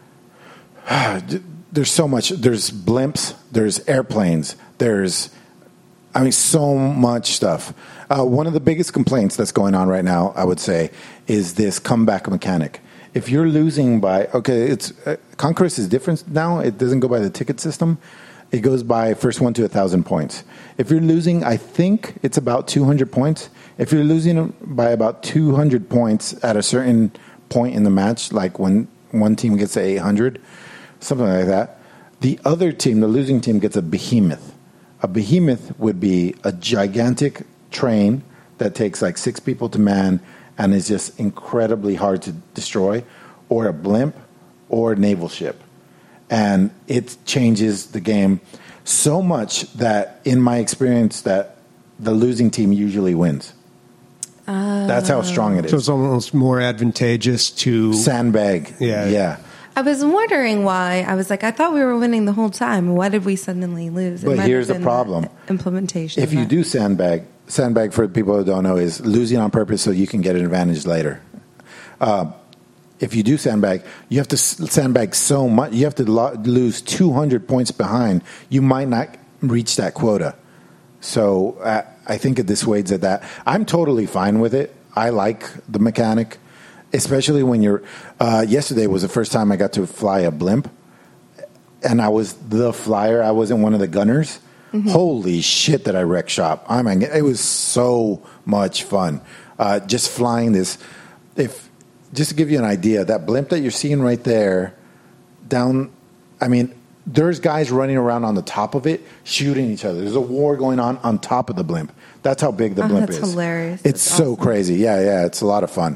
so much. There's blimps. There's airplanes. There's, so much stuff. One of the biggest complaints that's going on right now, I would say, is this comeback mechanic. If you're losing by, it's Conquest is different now. It doesn't go by the ticket system. It goes by first one to 1,000 points. If you're losing, I think it's about 200 points. If you're losing by about 200 points at a certain point in the match, like when one team gets to 800, something like that, the other team, the losing team, gets a behemoth. A behemoth would be a gigantic train that takes like 6 people to man and is just incredibly hard to destroy, or a blimp, or a naval ship. And it changes the game so much that, in my experience, that the losing team usually wins. That's how strong it is. So it's almost more advantageous to Sandbag. Yeah. I was wondering why. I was like, I thought we were winning the whole time. Why did we suddenly lose? It But might here's have the been problem. Implementation. If you do sandbag for people who don't know is losing on purpose so you can get an advantage later. If you do sandbag, you have to sandbag so much. You have to lose 200 points behind. You might not reach that quota. So I think it dissuades at that. I'm totally fine with it. I like the mechanic, especially when you're. Yesterday was the first time I got to fly a blimp, and I was the flyer. I wasn't one of the gunners. Mm-hmm. Holy shit! That I wrecked shop. I mean, it was so much fun. Just flying this. Just to give you an idea, that blimp that you're seeing right there, there's guys running around on the top of it, shooting each other. There's a war going on top of the blimp. That's how big the blimp is. That's hilarious. It's That's so awesome. crazy. Yeah, it's a lot of fun.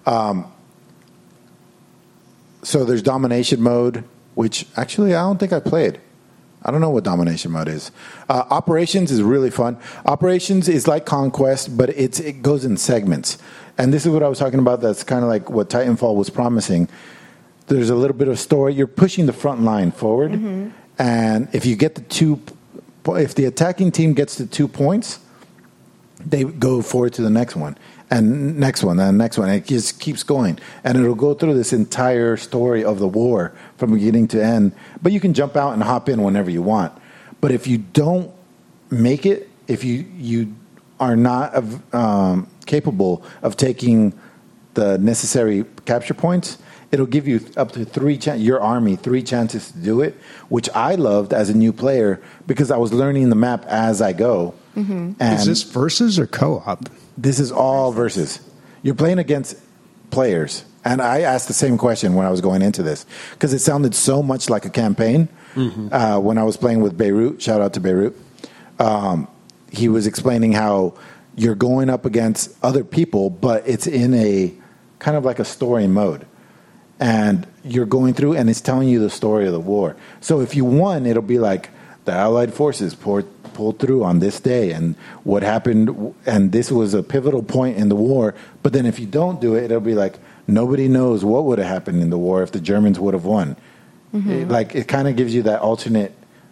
So there's domination mode, which actually I don't think I played. I don't know what domination mode is. Operations is really fun. Operations is like Conquest, but it goes in segments. And this is what I was talking about. That's kind of like what Titanfall was promising. There's a little bit of story. You're pushing the front line forward. Mm-hmm. And if you get if the attacking team gets to 2 points, they go forward to the next one. And next one, and next one. And it just keeps going. And it'll go through this entire story of the war from beginning to end. But you can jump out and hop in whenever you want. But if you don't make it, if you are not capable of taking the necessary capture points, it'll give you up to your army 3 chances to do it, which I loved as a new player because I was learning the map as I go. Mm-hmm. And is this versus or co-op? This is all versus. You're playing against players. And I asked the same question when I was going into this because it sounded so much like a campaign. Mm-hmm. When I was playing with Beirut, shout out to Beirut, he was explaining how you're going up against other people, but it's in a kind of like a story mode. And you're going through, and it's telling you the story of the war. So if you won, it'll be like the Allied forces pulled through on this day, and what happened, and this was a pivotal point in the war. But then if you don't do it, it'll be like nobody knows what would have happened in the war if the Germans would have won. Mm-hmm. It kind of gives you that alternate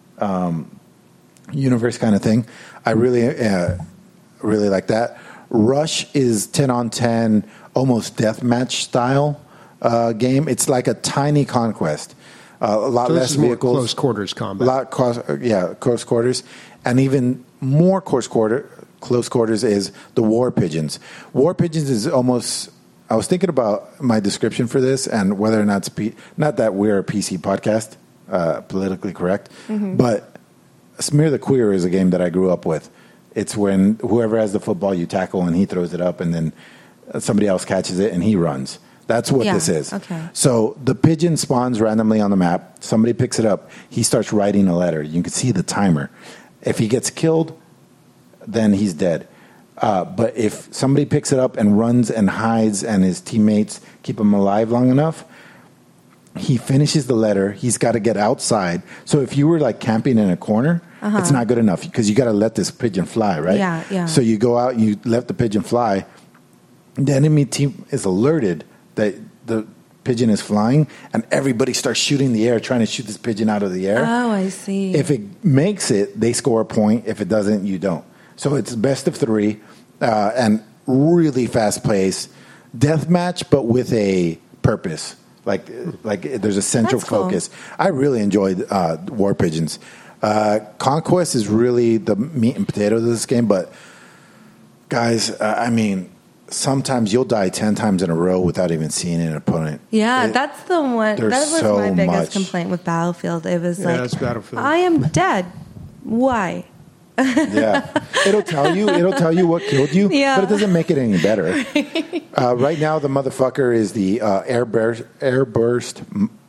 universe kind of thing. I really like that. Rush is 10-on-10, almost deathmatch style game. It's like a tiny Conquest. A lot less vehicles. Close quarters combat. Close quarters. And even more close quarters is the War Pigeons. War Pigeons is almost... I was thinking about my description for this and whether or not it's... not that we're a PC podcast, politically correct, mm-hmm. but Smear the Queer is a game that I grew up with. It's when whoever has the football, you tackle and he throws it up and then somebody else catches it and he runs. That's what this is. Okay. So the pigeon spawns randomly on the map. Somebody picks it up. He starts writing a letter. You can see the timer. If he gets killed, then he's dead. But if somebody picks it up and runs and hides and his teammates keep him alive long enough, he finishes the letter. He's got to get outside. So if you were like camping in a corner, it's not good enough because you got to let this pigeon fly, right? Yeah. So you go out, you let the pigeon fly. The enemy team is alerted that the pigeon is flying, and everybody starts shooting the air, trying to shoot this pigeon out of the air. Oh, I see. If it makes it, they score a point. If it doesn't, you don't. So it's best of 3 and really fast pace. Deathmatch, but with a purpose. Like there's a central That's cool. focus. I really enjoyed War Pigeons. Conquest is really the meat and potatoes of this game, but guys, I mean, sometimes you'll die 10 times in a row without even seeing an opponent. Yeah, that's the one. That was so my biggest much. complaint with Battlefield. It was like, it's Battlefield. I am dead. Why? Yeah, it'll tell you what killed you, Yeah. but it doesn't make it any better. Right now, the motherfucker is the airburst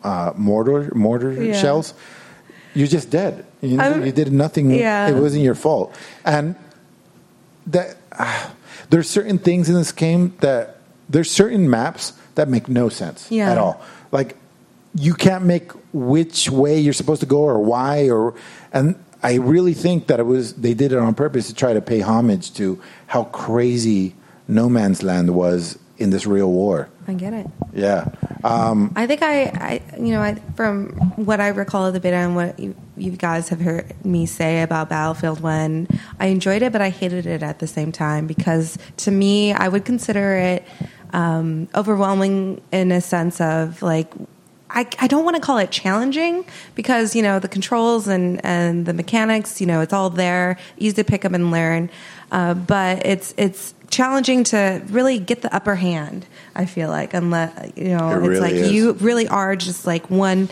mortar Yeah. shells. You're just dead. You did nothing. Yeah. It wasn't your fault. And that there's certain things in this game that there's certain maps that make no sense at all. Like you can't make which way you're supposed to go or why and I really think that they did it on purpose to try to pay homage to how crazy No Man's Land was in this real war. I get it. Yeah. I think I from what I recall of the beta and what you guys have heard me say about Battlefield 1, I enjoyed it, but I hated it at the same time because to me, I would consider it overwhelming in a sense of like, I don't want to call it challenging because, the controls and the mechanics, it's all there, easy to pick up and learn. But it's challenging to really get the upper hand, I feel like, unless, it's really like is. you really are just like one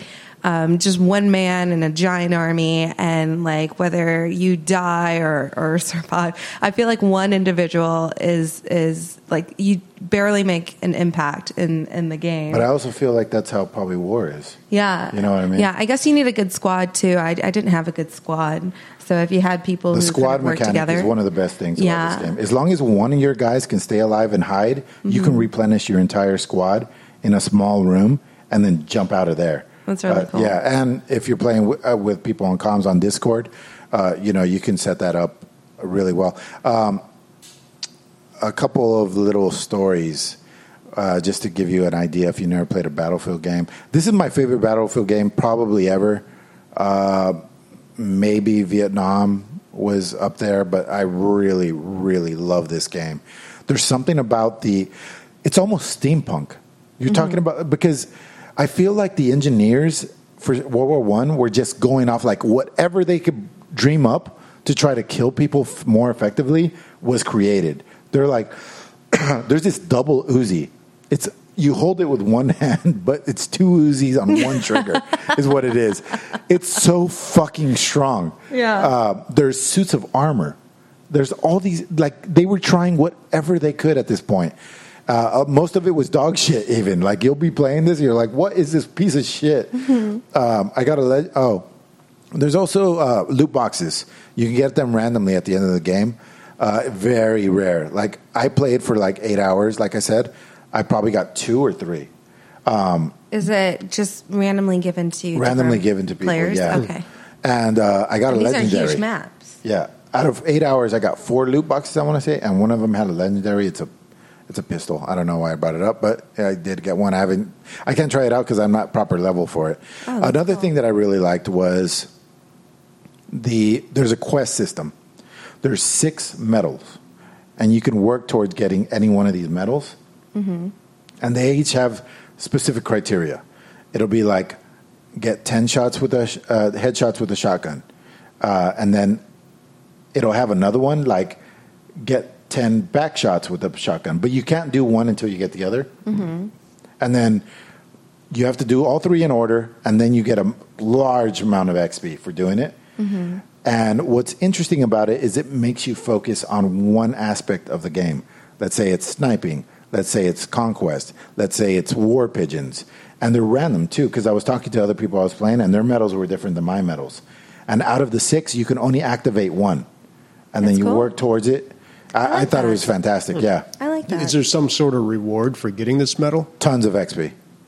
man in a giant army, and like whether you die or survive, I feel like one individual is like you barely make an impact in the game. But I also feel like that's how probably war is. Yeah. You know what I mean? Yeah, I guess you need a good squad too. I didn't have a good squad. So if you had people The who squad could work mechanic together, is one of the best things Yeah. about this game. As long as one of your guys can stay alive and hide, you can replenish your entire squad in a small room and then jump out of there. That's really cool. Yeah, and if you're playing with people on comms on Discord, you can set that up really well. A couple of little stories just to give you an idea if you never played a Battlefield game. This is my favorite Battlefield game probably ever. Maybe Vietnam was up there, but I really, really love this game. There's something about it's almost steampunk. You're talking about, because I feel like the engineers for World War I were just going off like whatever they could dream up to try to kill people more effectively was created. They're like, there's this double Uzi. You hold it with one hand, but it's two Uzis on one trigger is what it is. It's so fucking strong. Yeah. There's suits of armor. There's all these, like, they were trying whatever they could at this point. Most of it was dog shit even. Like, you'll be playing this, and you're like, what is this piece of shit? I got to there's also loot boxes. You can get them randomly at the end of the game. Very rare. Like, I played for like 8 hours, like I said. I probably got 2 or 3. Is it just randomly given to Randomly given to people, players? yeah. Okay. And I got a These legendary. are huge maps. Yeah. Out of 8 hours, I got 4 loot boxes, I want to say, and one of them had a legendary. It's a pistol. I don't know why I brought it up, but I did get one. I can't try it out because I'm not proper level for it. Oh, that's Another cool. thing that I really liked was there's a quest system. There's 6 medals, and you can work towards getting any one of these medals. Mm-hmm. And they each have specific criteria. It'll be like get 10 shots with headshots with a shotgun, and then it'll have another one like get 10 back shots with a shotgun. But you can't do one until you get the other. Mm-hmm. And then you have to do all 3 in order, and then you get a large amount of XP for doing it. Mm-hmm. And what's interesting about it is it makes you focus on one aspect of the game. Let's say it's sniping. Let's say it's conquest. Let's say it's war pigeons. And they're random, too, because I was talking to other people I was playing, and their medals were different than my medals. And out of the 6, you can only activate 1. And then That's you cool. work towards it. I thought it was fantastic, yeah. I like that. Is there some sort of reward for getting this medal? Tons of XP.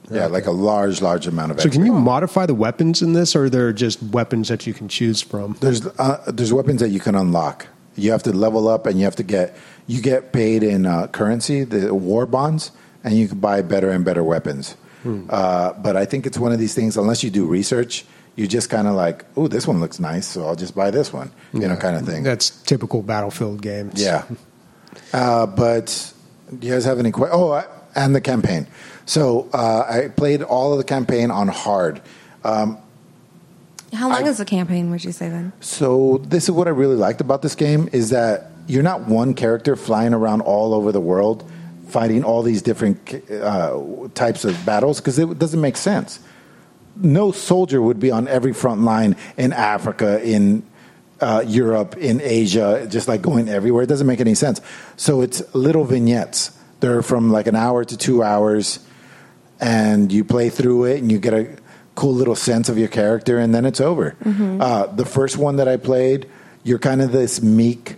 Yeah, like a large amount of. So can you modify the weapons in this, or are there just weapons that you can choose from? There's weapons that you can unlock. You have to level up, and you get paid in currency, the war bonds, and you can buy better and better weapons. But I think it's one of these things. Unless you do research, you just kind of like, oh, this one looks nice, so I'll just buy this one, kind of thing. That's typical Battlefield games. Yeah. But do you guys have any questions? Oh, and the campaign. So I played all of the campaign on hard. How long is the campaign, would you say, then? So this is what I really liked about this game, is that you're not one character flying around all over the world fighting all these different types of battles, because it doesn't make sense. No soldier would be on every front line in Africa, in Europe, in Asia, just like going everywhere. It doesn't make any sense. So it's little vignettes. They're from like an hour to 2 hours, and you play through it, and you get a cool little sense of your character, and then it's over. The first one that I played, you're kind of this meek,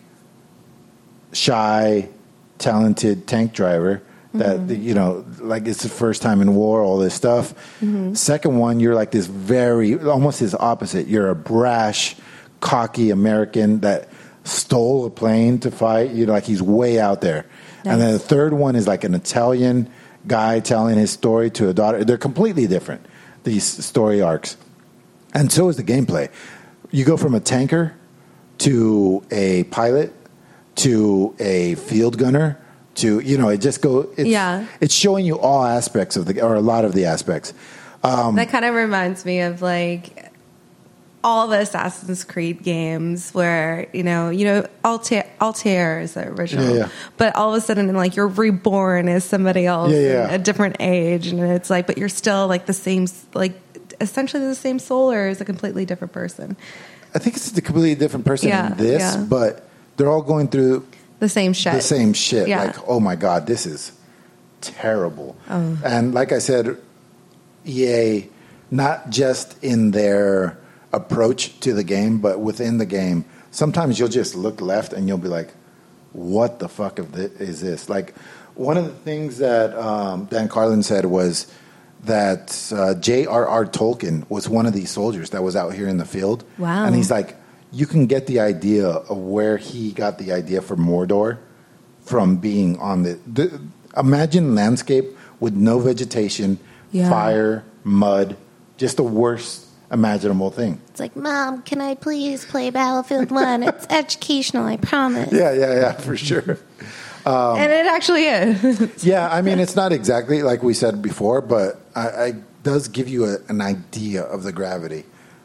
shy, talented tank driver that, like it's the first time in war, all this stuff. Second one, you're like this almost his opposite. You're a brash, cocky American that stole a plane to fight. Like he's way out there. Nice. And then the third one is like an Italian guy telling his story to a daughter. They're completely different, these story arcs. And so is the gameplay. You go from a tanker to a pilot to a field gunner to, it's showing you all aspects or a lot of the aspects. That kind of reminds me of like all the Assassin's Creed games where, Altair is the original, but all of a sudden, like, you're reborn as somebody else in a different age, and it's like, but you're still like the same, like essentially the same soul, or is a completely different person. I think it's a completely different person in this, but they're all going through the same shit. Yeah. Like, oh my God, this is terrible. And like I said, EA, not just in their approach to the game, but within the game, sometimes you'll just look left and you'll be like, what the fuck is this? Like, one of the things that Dan Carlin said was that J.R.R. Tolkien was one of these soldiers that was out here in the field. Wow. And he's like, you can get the idea of where he got the idea for Mordor from being on the imagine landscape with no vegetation, fire, mud, just the worst imaginable thing. It's like, Mom, can I please play Battlefield 1? It's educational, I promise. Yeah, for sure. And it actually is. Yeah, I mean, it's not exactly like we said before, but it does give you an idea of the gravity.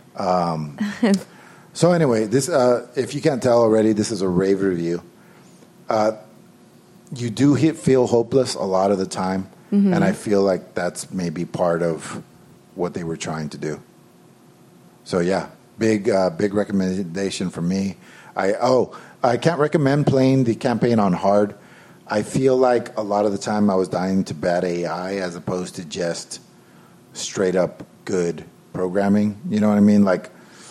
So anyway, this if you can't tell already, this is a rave review. You do feel hopeless a lot of the time, and I feel like that's maybe part of what they were trying to do. So yeah, big recommendation from me. I can't recommend playing the campaign on hard. I feel like a lot of the time I was dying to bad AI as opposed to just straight up good programming. You know what I mean? Like,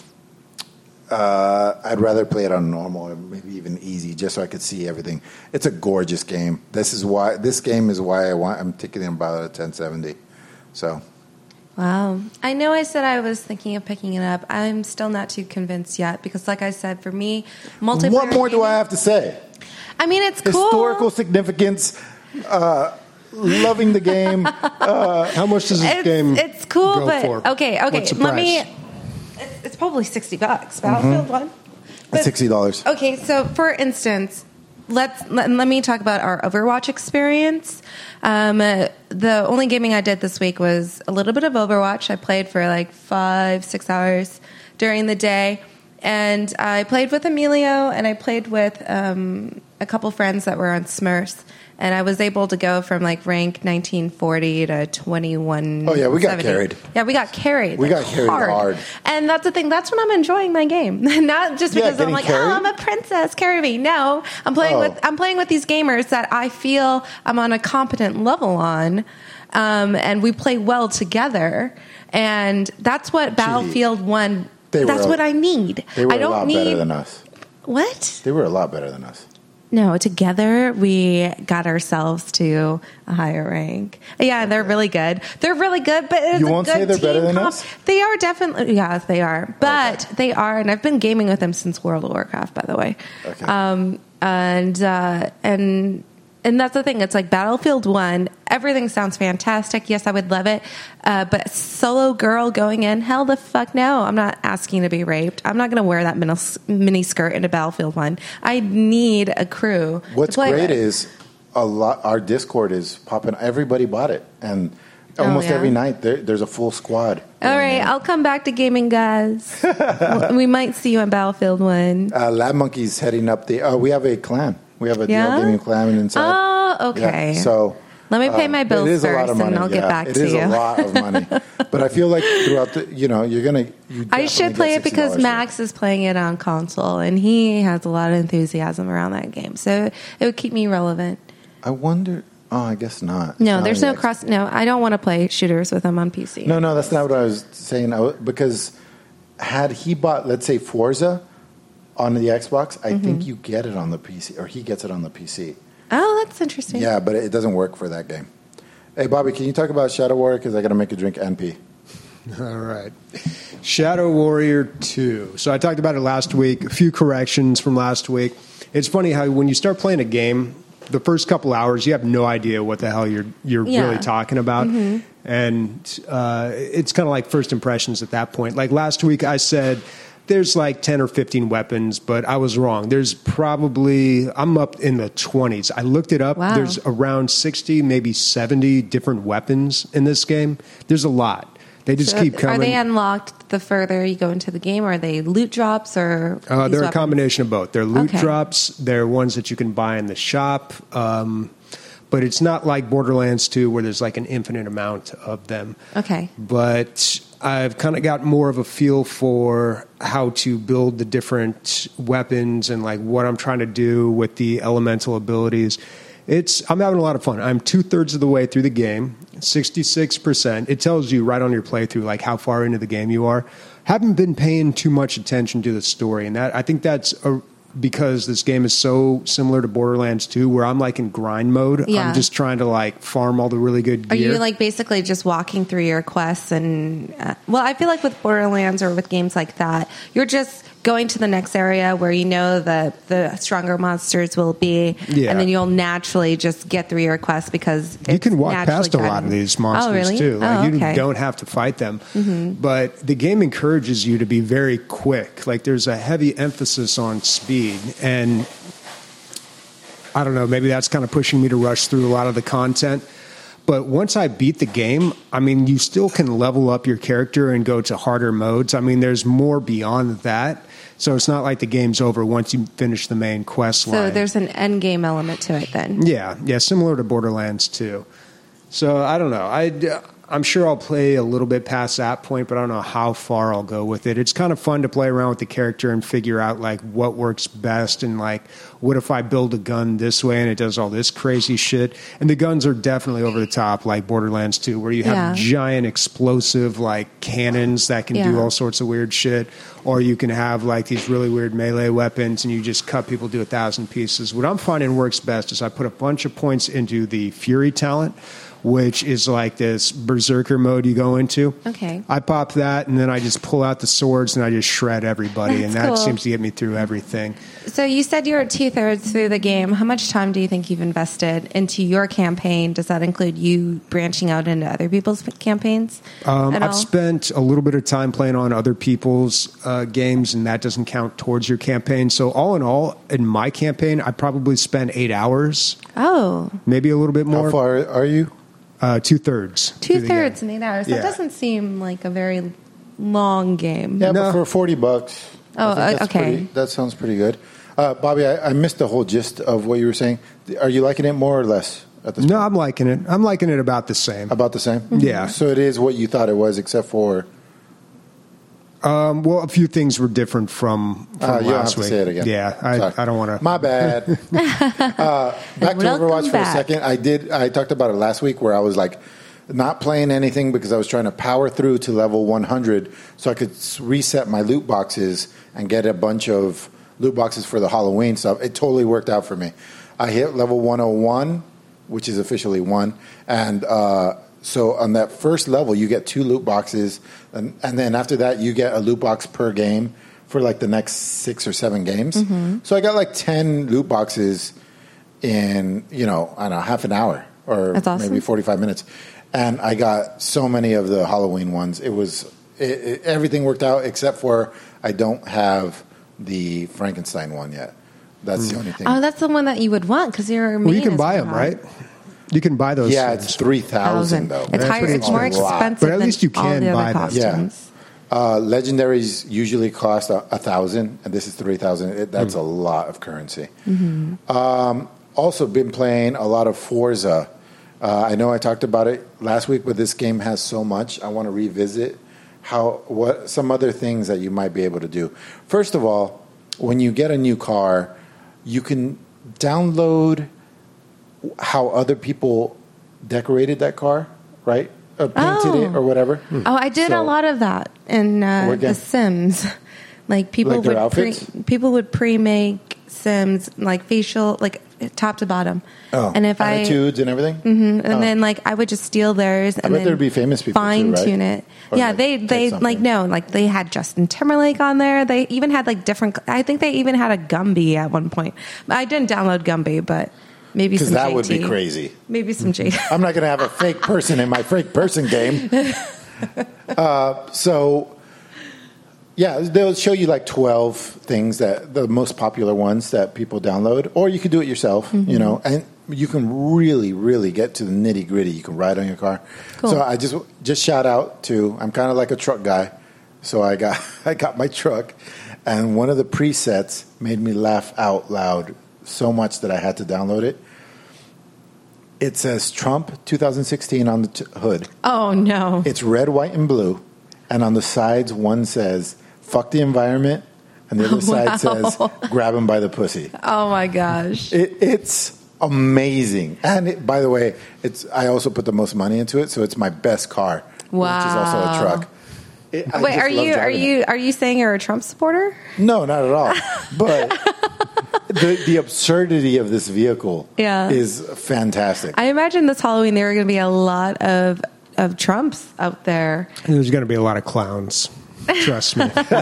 I'd rather play it on normal or maybe even easy just so I could see everything. It's a gorgeous game. This game is why I'm ticketing about a 1070. So. Wow. I know I said I was thinking of picking it up. I'm still not too convinced yet because, like I said, for me, multiplayer. What more do I have to say? I mean, it's cool. Historical significance, loving the game. How much does this game It's cool, go but for? Okay. What's the price? It's probably $60. Battlefield 1. But $60. Okay, so for instance, let me talk about our Overwatch experience. The only gaming I did this week was a little bit of Overwatch. I played for like 5-6 hours during the day, and I played with Emilio, and I played with a couple friends that were on Smurfs, and I was able to go from like rank 1940 to 21. Oh yeah, we got carried. Yeah, we got carried. We got carried hard. And that's the thing. That's when I'm enjoying my game. Not just because I'm like, carried? oh, I'm a princess, carry me. No, I'm playing with these gamers that I feel I'm on a competent level on, and we play well together. And that's what Battlefield 1. That's what I need. They were I don't a lot need better than us. What? They were a lot better than us. No, together we got ourselves to a higher rank. Yeah, they're really good. They're really good, but it's You won't say they're better than us? They are definitely, yes, they are. But they are, and I've been gaming with them since World of Warcraft, by the way. Okay. And that's the thing. It's like Battlefield 1. Everything sounds fantastic. Yes, I would love it. But solo girl going in, hell the fuck no. I'm not asking to be raped. I'm not going to wear that mini skirt into Battlefield 1. I need a crew. What's great is our Discord is popping. Everybody bought it. And almost every night there's a full squad. All right. I'll come back to gaming, guys. We might see you on Battlefield 1. Lab Monkey's heading up we have a clan. We have a DL Gaming clan inside. Oh, okay. Yeah, so let me pay my bills first, and I'll get back to you. It is a lot of money, but I feel like throughout I should play it because Max is playing it on console, and he has a lot of enthusiasm around that game, so it would keep me relevant. I wonder. Oh, I guess not. No, there's no cross. No, I don't want to play shooters with him on PC. No, that's not what I was saying. Because had he bought, let's say, Forza on the Xbox, I think you get it on the PC, or he gets it on the PC. Oh, that's interesting. Yeah, but it doesn't work for that game. Hey, Bobby, can you talk about Shadow Warrior? Because I got to make a drink and pee. All right. Shadow Warrior 2. So I talked about it last week. A few corrections from last week. It's funny how when you start playing a game, the first couple hours, you have no idea what the hell you're really talking about. And it's kind of like first impressions at that point. Like last week I said there's like 10 or 15 weapons, but I was wrong. There's probably, I'm up in the 20s. I looked it up. Wow. There's around 60, maybe 70 different weapons in this game. There's a lot. They just keep coming. Are they unlocked the further you go into the game, or are they loot drops, or they're a combination of both. They're loot drops. They're ones that you can buy in the shop. But it's not like Borderlands 2 where there's like an infinite amount of them. Okay. But I've kind of got more of a feel for how to build the different weapons and like what I'm trying to do with the elemental abilities. I'm having a lot of fun. I'm 2/3 of the way through the game, 66%. It tells you right on your playthrough like how far into the game you are. Haven't been paying too much attention to the story, and I think that's because this game is so similar to Borderlands 2, where I'm like in grind mode. Yeah. I'm just trying to like farm all the really good gear. Are you like basically just walking through your quests and I feel like with Borderlands or with games like that, you're just going to the next area where you know the stronger monsters will be, and then you'll naturally just get through your quests because you can walk past a lot of these monsters too. Like you don't have to fight them. But the game encourages you to be very quick. Like there's a heavy emphasis on speed, and I don't know, maybe that's kind of pushing me to rush through a lot of the content. But once I beat the game, I mean, you still can level up your character and go to harder modes. I mean, there's more beyond that. So it's not like the game's over once you finish the main quest line. So there's an end game element to it then. Yeah, similar to Borderlands 2. So I don't know. I'm sure I'll play a little bit past that point, but I don't know how far I'll go with it. It's kind of fun to play around with the character and figure out like what works best, and like what if I build a gun this way and it does all this crazy shit. And the guns are definitely over the top, like Borderlands 2, where you have giant explosive like cannons that can do all sorts of weird shit, or you can have like these really weird melee weapons and you just cut people to 1,000 pieces. What I'm finding works best is I put a bunch of points into the Fury talent, which is like this berserker mode you go into. Okay. I pop that, and then I just pull out the swords, and I just shred everybody, That's and that cool. seems to get me through everything. So you said you're 2/3 through the game. How much time do you think you've invested into your campaign? Does that include you branching out into other people's campaigns I've spent a little bit of time playing on other people's games, and that doesn't count towards your campaign. So all in all, in my campaign, I probably spent 8 hours. Oh. Maybe a little bit more. How far are you? 2/3. 2/3 in 8 hours. Yeah. That doesn't seem like a very long game. Yeah, No. but for $40. Oh, I think that's okay. that sounds pretty good. Bobby, I missed the whole gist of what you were saying. Are you liking it more or less at this No, point? I'm liking it. I'm liking it about the same. About the same? Yeah. So it is what you thought it was, except for... Well, a few things were different from you don't have last to week. say it again. Yeah, I don't want to. My bad. Back to Welcome Overwatch for a back. second. I talked about it last week where I was like not playing anything because I was trying to power through to level 100 so I could reset my loot boxes and get a bunch of loot boxes for the Halloween stuff, it totally worked out for me. I hit level 101, which is officially 1, and so on that first level, you get 2 loot boxes, and then after that, you get a loot box per game for like the next 6 or 7 games. So I got like 10 loot boxes in, I don't know, half an hour or maybe 45 minutes. And I got so many of the Halloween ones. Everything worked out except for I don't have the Frankenstein one yet. That's the only thing. Oh, that's the one that you would want because you're. Well, you can buy them, right? You can buy those. Yeah, it's 3,000 though. It's higher. It's more expensive, but at least you can buy them. Yeah. Legendaries usually cost 1,000, and this is 3,000. That's a lot of currency. Also, been playing a lot of Forza. I know I talked about it last week, but this game has so much. I want to revisit what some other things that you might be able to do. First of all, when you get a new car, you can download how other people decorated that car, right? Or painted it or whatever. Oh, I did a lot of that in The Sims. Like people would pre-make Sims like facial, like top to bottom. Oh, and if attitudes and everything. And then like I would just steal theirs. And bet there'd be famous people fine too, tune right? it. Or yeah, like they like no, like they had Justin Timberlake on there. They even had like different. I think they even had a Gumby at one point. I didn't download Gumby, but. Maybe some that JT. would be crazy. Maybe some JT. I'm not going to have a fake person in my fake person game. So, yeah, they'll show you like 12 things the most popular ones that people download, or you could do it yourself, and you can really, really get to the nitty gritty. You can ride on your car. Cool. So I just shout out to, I'm kind of like a truck guy. So I got my truck, and one of the presets made me laugh out loud so much that I had to download it. It says Trump 2016 on the hood. Oh, no. It's red, white, and blue. And on the sides, one says, fuck the environment. And the other side says, grab him by the pussy. Oh, my gosh. It's amazing. And by the way, I also put the most money into it, so it's my best car, which is also a truck. Wait, are you saying you're a Trump supporter? No, not at all. But the absurdity of this vehicle is fantastic. I imagine this Halloween there are going to be a lot of Trumps out there. There's going to be a lot of clowns. Trust me. Boom!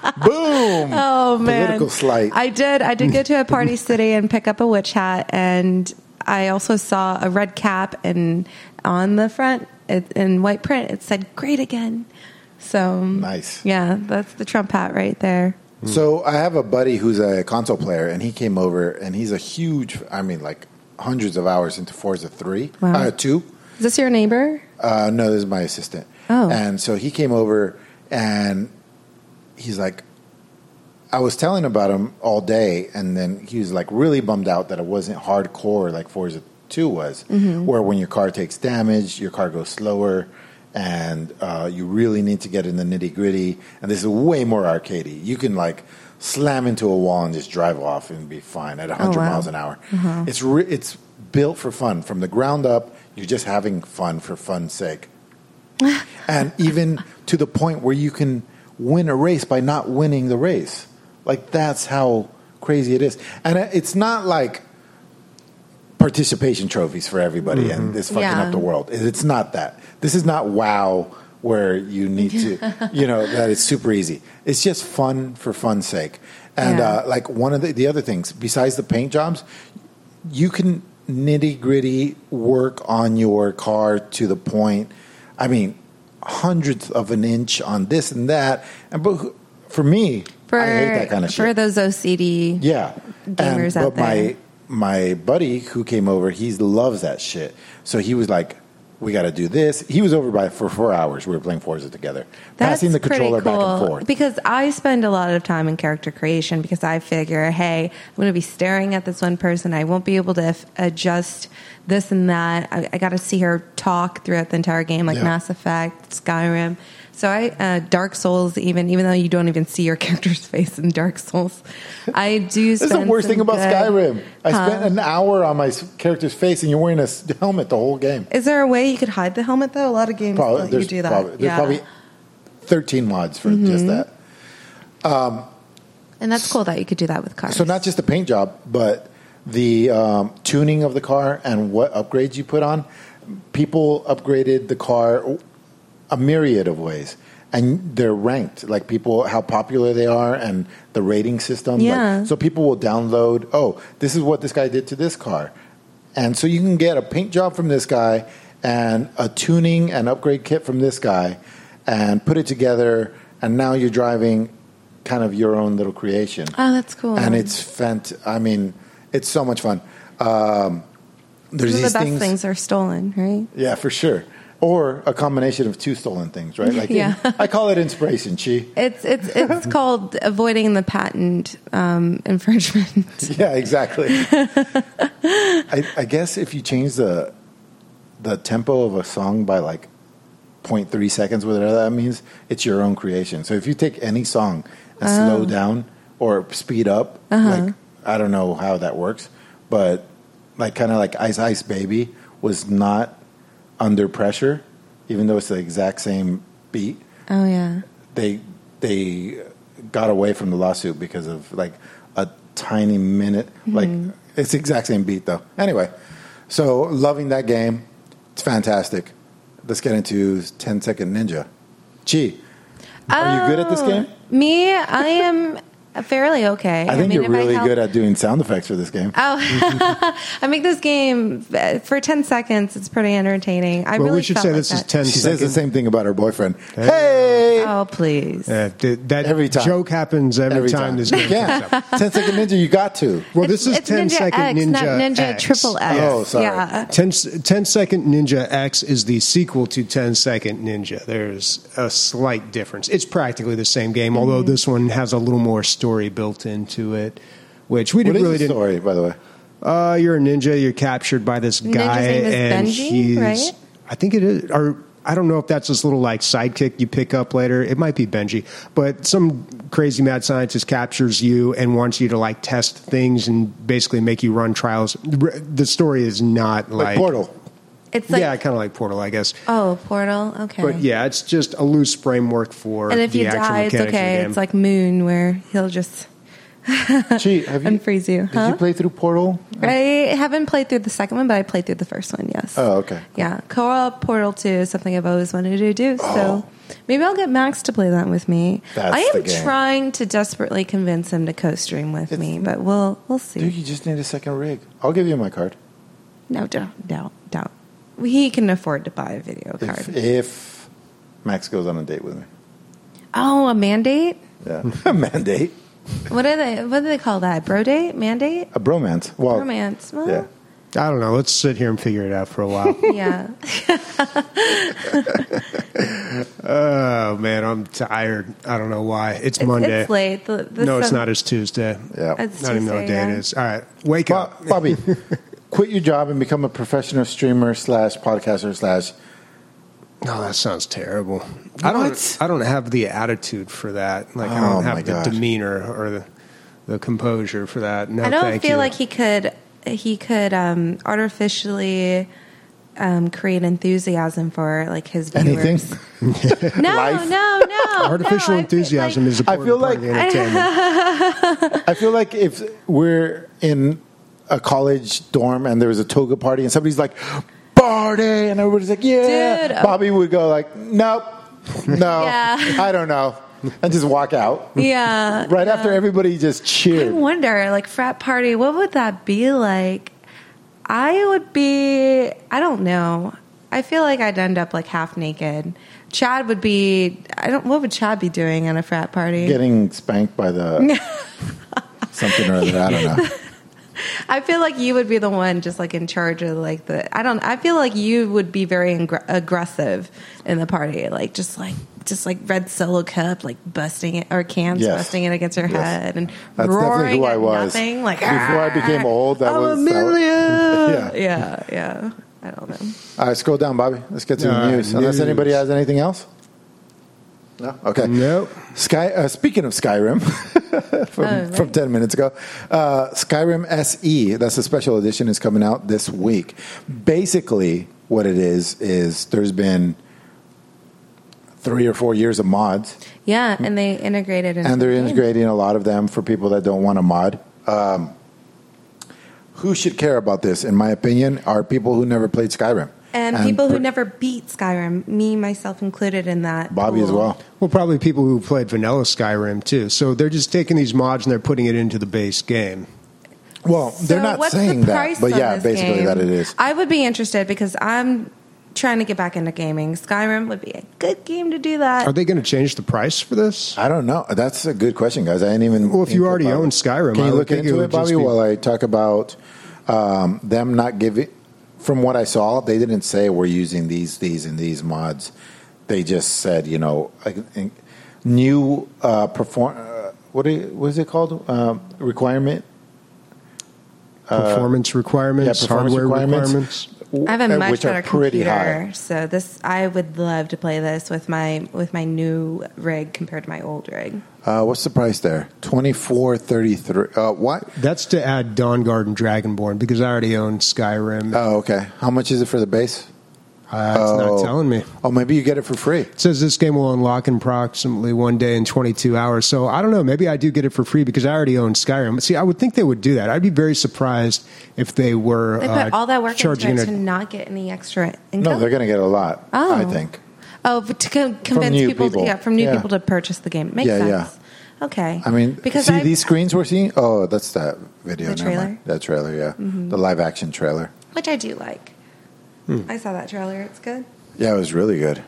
Oh man, political slight. I did go to a Party City and pick up a witch hat, and I also saw a red cap, and on the front in white print it said "Great Again." So nice. Yeah, that's the Trump hat right there. So I have a buddy who's a console player, and he came over, and he's a huge, like hundreds of hours into Forza 2. Is this your neighbor? No, this is my assistant. Oh. And so he came over, and he's like, I was telling about him all day, and then he was like really bummed out that it wasn't hardcore like Forza 2 was, where when your car takes damage, your car goes slower, and you really need to get in the nitty gritty. And this is way more arcadey. You can like slam into a wall and just drive off and be fine at 100 miles an hour. It's built for fun from the ground up. You're just having fun for fun's sake, and even to the point where you can win a race by not winning the race. Like that's how crazy it is. And it's not like participation trophies for everybody and it's fucking up the world. It's not that. This is not WoW where you need to, that it's super easy. It's just fun for fun's sake. And like one of the other things, besides the paint jobs, you can nitty gritty work on your car to the point, hundredths of an inch on this and that. But for me, I hate that kind of shit. For those OCD gamers out there. My buddy who came over, he loves that shit. So he was like, we got to do this. He was over for 4 hours. We were playing Forza together. Passing the controller back and forth. Because I spend a lot of time in character creation because I figure, hey, I'm going to be staring at this one person. I won't be able to adjust this and that. I got to see her talk throughout the entire game, like Mass Effect, Skyrim. So Dark Souls, even though you don't even see your character's face in Dark Souls, I do spend. That's the worst thing about Skyrim. I spent an hour on my character's face, and you're wearing a helmet the whole game. Is there a way you could hide the helmet, though? A lot of games let you do that. There's probably 13 mods for just that. And that's cool that you could do that with cars. So not just the paint job, but the tuning of the car and what upgrades you put on. People upgraded the car a myriad of ways. And they're ranked, like people, how popular they are and the rating system. Yeah. Like, so people will download, oh, this is what this guy did to this car. And so you can get a paint job from this guy and a tuning and upgrade kit from this guy and put it together. And now you're driving kind of your own little creation. Oh, that's cool. And it's it's so much fun. There's Some of these the best things are stolen, right? Yeah, for sure. Or a combination of two stolen things, right? Like Yeah. I call it inspiration, Chi. It's called avoiding the patent infringement. Yeah, exactly. I guess if you change the tempo of a song by like 0.3 seconds, whatever that means, it's your own creation. So if you take any song and slow down or speed up, like I don't know how that works, but like kind of like Ice Ice Baby was not under pressure, even though it's the exact same beat. Oh yeah. They got away from the lawsuit because of like a tiny minute. Like it's the exact same beat though. Anyway, so loving that game. It's fantastic. Let's get into 10 Second Ninja. Chi, are you good at this game? Me, I am fairly okay. I think mean, you're really good at doing sound effects for this game. Oh, I make this game for 10 seconds. It's pretty entertaining. I Well, really we should felt say like this is that. 10 She says the seconds. same thing about her boyfriend. Hey! Oh, please. That Every time. joke happens every time this game Yeah. comes up. 10 Second Ninja, you got to. Well, this is It's 10 Ninja Second X, Ninja not Ninja X. Triple X. Oh, sorry. Yeah. 10 Second Ninja X is the sequel to 10 Second Ninja. There's a slight difference. It's practically the same game, although this one has a little more story built into it, which we What didn't is really the story, by the way? You're a ninja. You're captured by this guy, name is and Benji, he's. right? I think it is, or I don't know if that's this little like sidekick you pick up later. It might be Benji, but some crazy mad scientist captures you and wants you to like test things and basically make you run trials. The story is not Like Portal. It's like, yeah, kind of like Portal, I guess. oh, Portal. Okay. But yeah, it's just a loose framework for and if the you actual die, it's mechanics of the okay. game. It's like Moon, where he'll just Chi, have you, unfreeze you. did you play through Portal? I haven't played through the second one, but I played through the first one, yes. Oh, okay. Yeah. Co-op Portal 2 is something I've always wanted to do. So maybe I'll get Max to play that with me. That's I the am game. trying to desperately convince him to co-stream with me, but we'll see. Dude, you just need a second rig. I'll give you my card. No, don't. He can afford to buy a video card. If Max goes on a date with me. Oh, a mandate? Yeah. A mandate. What do they call that? Bro date? Mandate? A bromance. Well, Romance. Well, yeah. I don't know. Let's sit here and figure it out for a while. yeah. Oh man, I'm tired. I don't know why. It's Monday. It's late. No, it's not. It's Tuesday. Yeah. It's Not even know what Tuesday, day yeah. it is. All right, wake up. Bobby, quit your job and become a professional streamer / podcaster / No, that sounds terrible. What? I don't have the attitude for that. Like I Oh, don't my have the gosh. demeanor or the composure for that. No, I don't thank feel you. like he could artificially create enthusiasm for like his Anything? viewers. No, Life? no. Artificial No, I feel enthusiasm like- is a I feel part of the entertainment. I feel like if we're in a college dorm and there was a toga party and somebody's like, party, and everybody's like, yeah. Dude, Bobby would go like, nope, no, Yeah. I don't know, and just walk out. Yeah. Right after everybody just I cheered. wonder, like frat party, what would that be like? I don't know. I feel like I'd end up like half naked. Chad would be, what would Chad be doing at a frat party? Getting spanked by the something or other. I don't know. I feel like you would be the one just like in charge of like I feel like you would be very aggressive in the party. Like just like red Solo cup, like busting it, or cans Yes. busting it against your Yes. head and That's roaring definitely who I at was. nothing. Like Before I became old, that I'm was a million. Yeah. Yeah. I don't know. All right, scroll down, Bobby. Let's get to the news. Unless news. anybody has anything else. No. Okay. Nope. Speaking of Skyrim, from 10 minutes ago, Skyrim SE. That's a special edition. Is coming out this week. Basically, what it is there's been 3 or 4 years of mods. Yeah, and they integrated into And they're the game. integrating a lot of them for people that don't want to mod. Who should care about this, in my opinion, are people who never played Skyrim. And people who never beat Skyrim, me, myself included in that. Bobby as pool. well. Well, probably people who played vanilla Skyrim too. So they're just taking these mods and they're putting it into the base game. Well, they're So not what's saying the that, price but on yeah, this basically game? that it is. I would be interested because I'm trying to get back into gaming. Skyrim would be a good game to do that. Are they going to change the price for this? I don't know. That's a good question, guys. I didn't even. Well, if you think already about own it. Skyrim, Can I you would look think it into would it, Bobby, just be- while I talk about them not giving? From what I saw, they didn't say we're using these, and these mods. They just said, new perform. What is it called? Requirement. Performance requirements, performance hardware requirements. requirements. I have a much which are better pretty computer, high. so this I would love to play this with my new rig compared to my old rig. What's the price there? $24.33. What? That's to add Dawnguard and Dragonborn because I already own Skyrim. Oh, okay. How much is it for the base? It's not telling me. Oh, maybe you get it for free. It says this game will unlock in approximately 1 day and 22 hours. So I don't know. Maybe I do get it for free because I already own Skyrim. See, I would think they would do that. I'd be very surprised if they were They put all that work into charging it to not get any extra income. No, they're going to get a lot, Oh. I think. Oh, but to convince new people, people. from new Yeah. people to purchase the game. Makes Yeah, sense. Okay. I mean, because see these screens we're seeing? Oh, that's that video. The Never mind. trailer? That trailer, yeah. The live action trailer. which I do like. I saw that trailer. It's good. Yeah, it was really good.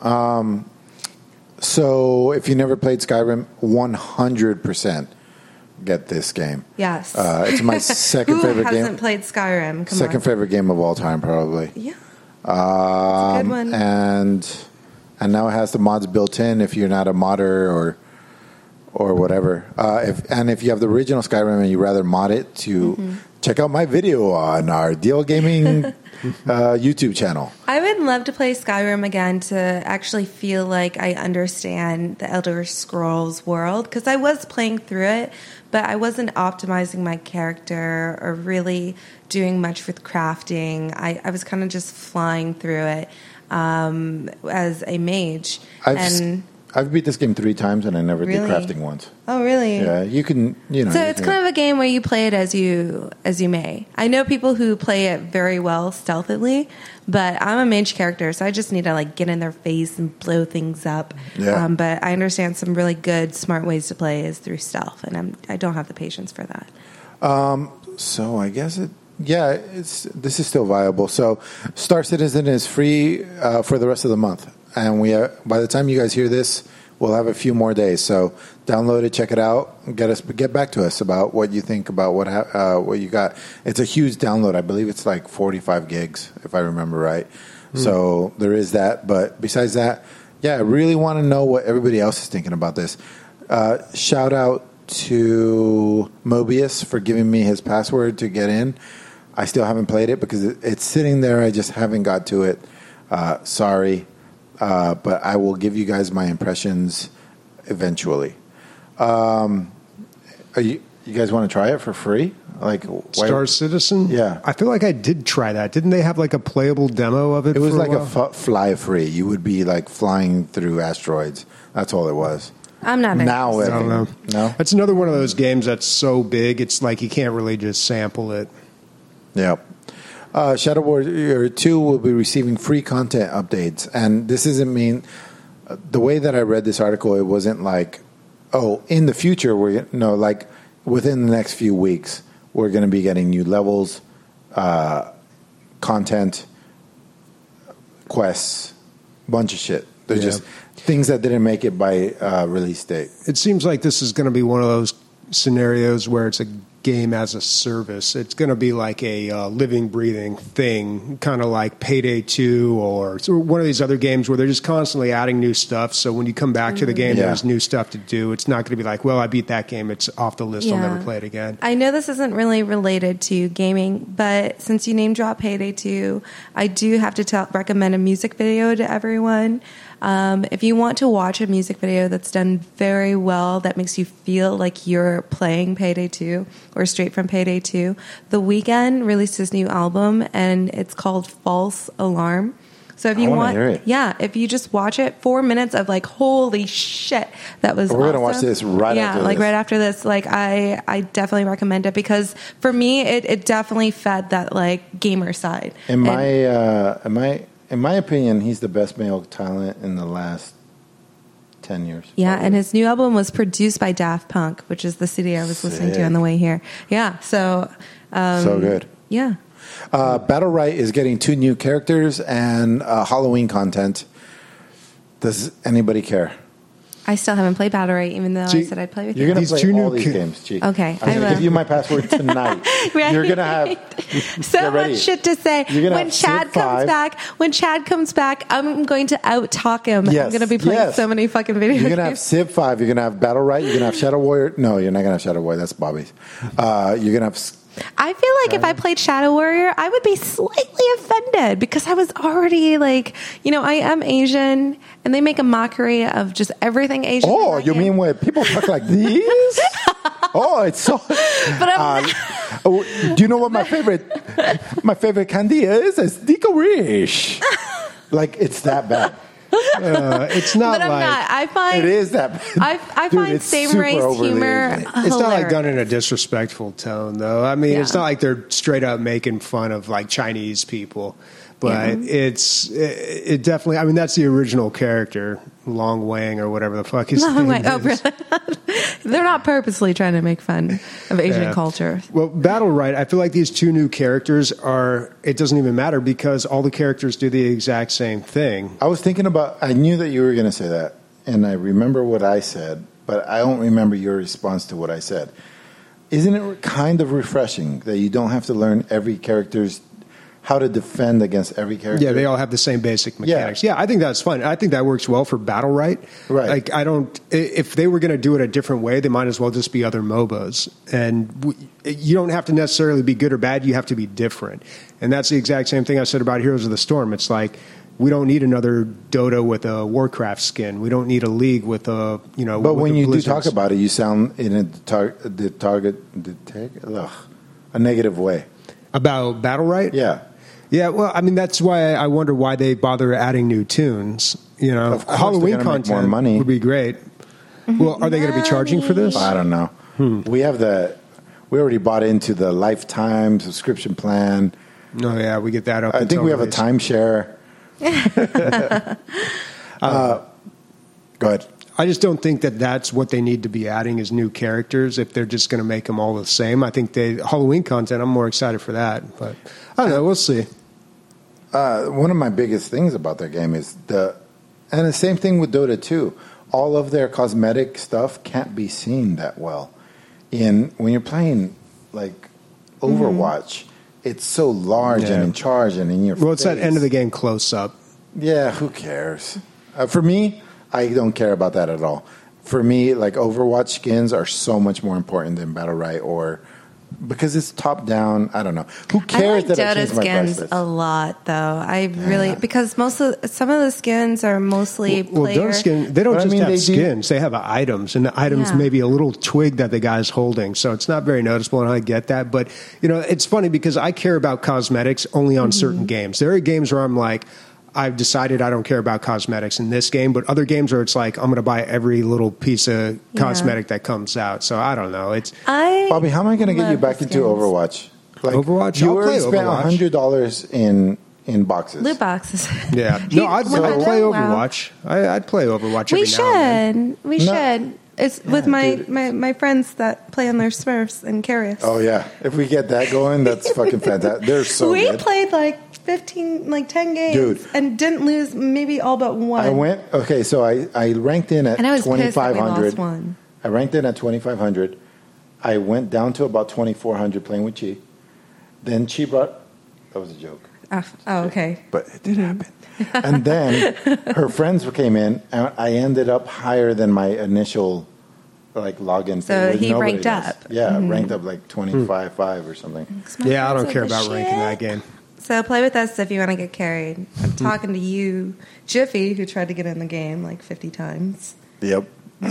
So if you never played Skyrim, 100% get this game. Yes. It's my second Who favorite hasn't game. played Skyrim? Come Second on. favorite game of all time, probably. Yeah. It's a good one. And now it has the mods built in if you're not a modder or whatever. If you have the original Skyrim and you rather mod it, to check out my video on our DL Gaming YouTube channel. I would love to play Skyrim again to actually feel like I understand the Elder Scrolls world, because I was playing through it, but I wasn't optimizing my character or really doing much with crafting. I was kind of just flying through it as a mage. I've beat this game 3 times and I never Really? did crafting once. Oh, really? Yeah, you can, So it's kind of a game where you play it as you may. I know people who play it very well stealthily, but I'm a mage character, so I just need to get in their face and blow things up. Yeah. But I understand some really good, smart ways to play is through stealth, and I don't have the patience for that. So I guess this is still viable. So Star Citizen is free for the rest of the month, and by the time you guys hear this, we'll have a few more days. So download it, check it out, get back to us about what you think about what you got. It's a huge download. I believe it's like 45 gigs, if I remember right. So there is that. But besides that, I really want to know what everybody else is thinking about this. Shout out to Mobius for giving me his password to get in. I still haven't played it because it's sitting there. I just haven't got to it. Sorry. But I will give you guys my impressions eventually. You guys want to try it for free? Star Citizen? Yeah. I feel like I did try that. Didn't they have a playable demo of it? It was for like a while? fly free. You would be flying through asteroids. That's all it was. I'm not Now interested. I don't know. No? It's another one of those games that's so big, it's like you can't really just sample it. Yep. Shadow Warrior 2 will be receiving free content updates. And this doesn't mean... the way that I read this article, it wasn't in the future, within the next few weeks, we're going to be getting new levels, content, quests, bunch of shit. They're just things that didn't make it by release date. It seems like this is going to be one of those scenarios where it's a game as a service. It's going to be like a living, breathing thing, kind of like Payday 2 or one of these other games where they're just constantly adding new stuff. So when you come back to the game, there's new stuff to do. It's not going to be like, well, I beat that game. It's off the list. I'll never play it again. I know this isn't really related to gaming, but since you name drop Payday 2, I do have to recommend a music video to everyone. If you want to watch a music video that's done very well, that makes you feel like you're playing Payday 2 or straight from Payday 2, The Weeknd released his new album, and it's called False Alarm. So if you wanna want, hear it. if you just watch it, 4 minutes of like, holy shit, that was. We're awesome. gonna watch this right after this. right after this. Like I definitely recommend it because for me, it definitely fed that like gamer side. In my opinion, he's the best male talent in the last 10 years. Yeah, probably. and his new album was produced by Daft Punk, which is the CD I was listening to on the way here. Yeah, so so good. Yeah. Battle Right is getting 2 new characters and Halloween content. Does anybody care? I still haven't played Battle Right, even though I said I'd play with You're you. going to These play 2 all new these ki- games, G. Okay, I'm I going to will. give you my password tonight. Right. You're going to have... So Get ready. much shit to say. You're gonna When have Chad Civ comes 5. back, I'm going to out-talk him. Yes, I'm going to be playing yes. so many fucking video You're going to have games. Civ 5. You're going to have Battle Right. You're going to have Shadow Warrior. No, you're not going to have Shadow Warrior. That's Bobby's. You're going to have... I feel like if I played Shadow Warrior, I would be slightly offended because I was already like, I am Asian, and they make a mockery of just everything Asian. Oh, you mean when people talk like this? Oh, it's so... But I'm do you know what my favorite candy is? It's licorice. Like, it's that bad. It's not But I'm like not. I find It is that bad. I Dude, find it's same super race overly humor. exaggerated. it's not like hilarious. done in a disrespectful tone, though. I mean, it's Yeah. not like they're straight up making fun of like Chinese people, but it definitely. I mean, that's the original character, Long Wang or whatever the fuck his Long name way. Oh, is. really? They're not purposely trying to make fun of Asian Yeah. culture. Well, Battle Right, I feel like these 2 new characters it doesn't even matter because all the characters do the exact same thing. I was thinking about... I knew that you were going to say that, and I remember what I said, but I don't remember your response to what I said. Isn't it kind of refreshing that you don't have to learn every character's... how to defend against every character? Yeah, they all have the same basic mechanics. Yeah, I think that's fun. I think that works well for Battle Right. Right. Like, if they were going to do it a different way, they might as well just be other MOBAs. And you don't have to necessarily be good or bad. You have to be different. And that's the exact same thing I said about Heroes of the Storm. It's like, we don't need another Dota with a Warcraft skin. We don't need a League with a, But with when a you do Blizzard talk about it, you sound in a negative way. About Battle Right? Yeah. Yeah, well, I mean, that's why I wonder why they bother adding new tunes. Of course Halloween they're gonna make more content money. would be great. Well, are they going to be charging for this? I don't know. We already bought into the lifetime subscription plan. Oh, yeah, we get that up. I think until we have a release. timeshare. Go ahead. I just don't think that that's what they need to be adding is new characters if they're just going to make them all the same. I think Halloween content, I'm more excited for that. But I don't know. We'll see. One of my biggest things about their game is and the same thing with Dota 2. All of their cosmetic stuff can't be seen that well. When you're playing like Overwatch, it's so large Yeah. and in charge and in your face. Well, it's that end of the game close up. Yeah, who cares? For me, I don't care about that at all. For me, like Overwatch skins are so much more important than Battle Right because it's top down. I don't know. Who I cares like that I Dota changed my price skins list? a lot, though. I really because some of the skins are mostly Well, player. Dota skin, they don't But I just mean, have they do- skins. They have items, and the items Yeah. may be a little twig that the guy's holding. So it's not very noticeable, and I get that. But, it's funny because I care about cosmetics only on certain games. There are games where I'm like, I've decided I don't care about cosmetics in this game, but other games where it's like I'm going to buy every little piece of cosmetic that comes out. So I don't know. It's Bobby, how am I going to get love you back the into skins. Overwatch? Overwatch? You I'll already play spent Overwatch. $100 in boxes. Loot boxes. yeah. No, I'd play Wow. Overwatch. I'd play Overwatch every We now and then. should. We No. should. It's with dude. my friends that play on their Smurfs and carry us. Oh yeah, if we get that going, that's fucking fantastic. They're so we good. played like 10 games Dude. and didn't lose maybe all but one. So I ranked in at and I was pissed that we 2,500. lost one. I ranked in at 2,500. I went down to about 2,400 playing with Chi. Then Chi brought. That was a joke. Oh, okay. But it did happen. And then her friends came in, and I ended up higher than my initial login. So with he nobody ranked else. up. Yeah, ranked up like 25.5 or something. Yeah, I don't Friends care are the about ranking shit. that game. So play with us if you want to get carried. I'm talking to you, Jiffy, who tried to get in the game like 50 times. Yep.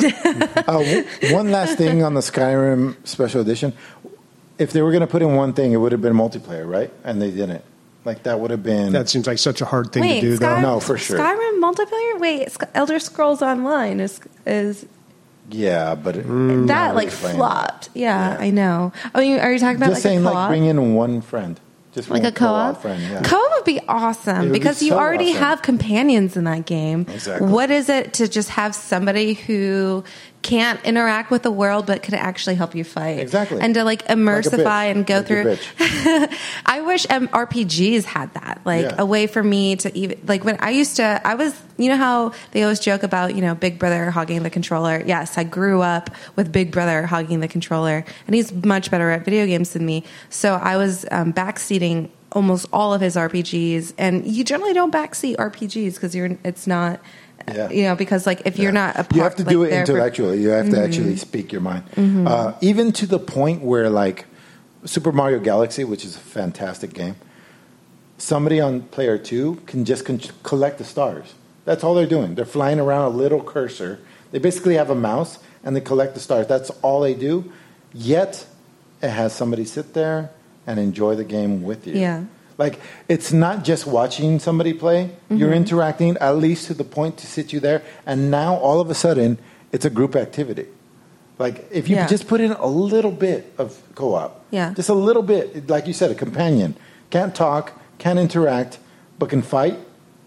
One last thing on the Skyrim Special Edition. If they were going to put in one thing, it would have been multiplayer, right? And they didn't. Like that would have been. That seems like such a hard thing Wait, to do, though. No, for sure. Skyrim multiplayer? Wait, Elder Scrolls Online is yeah, but that like flopped. Yeah, I know. Oh, are you talking about just saying, a co-op? like bring in one friend, just like one a co-op friend. Yeah. Co-op would be awesome It would because be you so already awesome. have companions in that game. Exactly. What is it to just have somebody who can't interact with the world but could actually help you fight? Exactly. And to like immersify and go Like a through. bitch. I wish RPGs had that, like Yeah. a way for me to even like when I was, you know how they always joke about, Big Brother hogging the controller. Yes, I grew up with Big Brother hogging the controller, and he's much better at video games than me. So I was backseating almost all of his RPGs, and you generally don't backseat RPGs because it's not. Yeah. Because like if you're not a part, you have to do like, it there for- intellectually. You have to actually speak your mind. Even to the point where, like, Super Mario Galaxy, which is a fantastic game, somebody on player 2 can just collect the stars. That's all they're doing. They're flying around a little cursor. They basically have a mouse, and they collect the stars. That's all they do. Yet, it has somebody sit there and enjoy the game with you. Yeah. Like, it's not just watching somebody play. You're interacting at least to the point to sit you there. And now, all of a sudden, it's a group activity. Like, if you Yeah. just put in a little bit of co-op, Yeah. just a little bit, like you said, a companion, can't talk, can't interact, but can fight,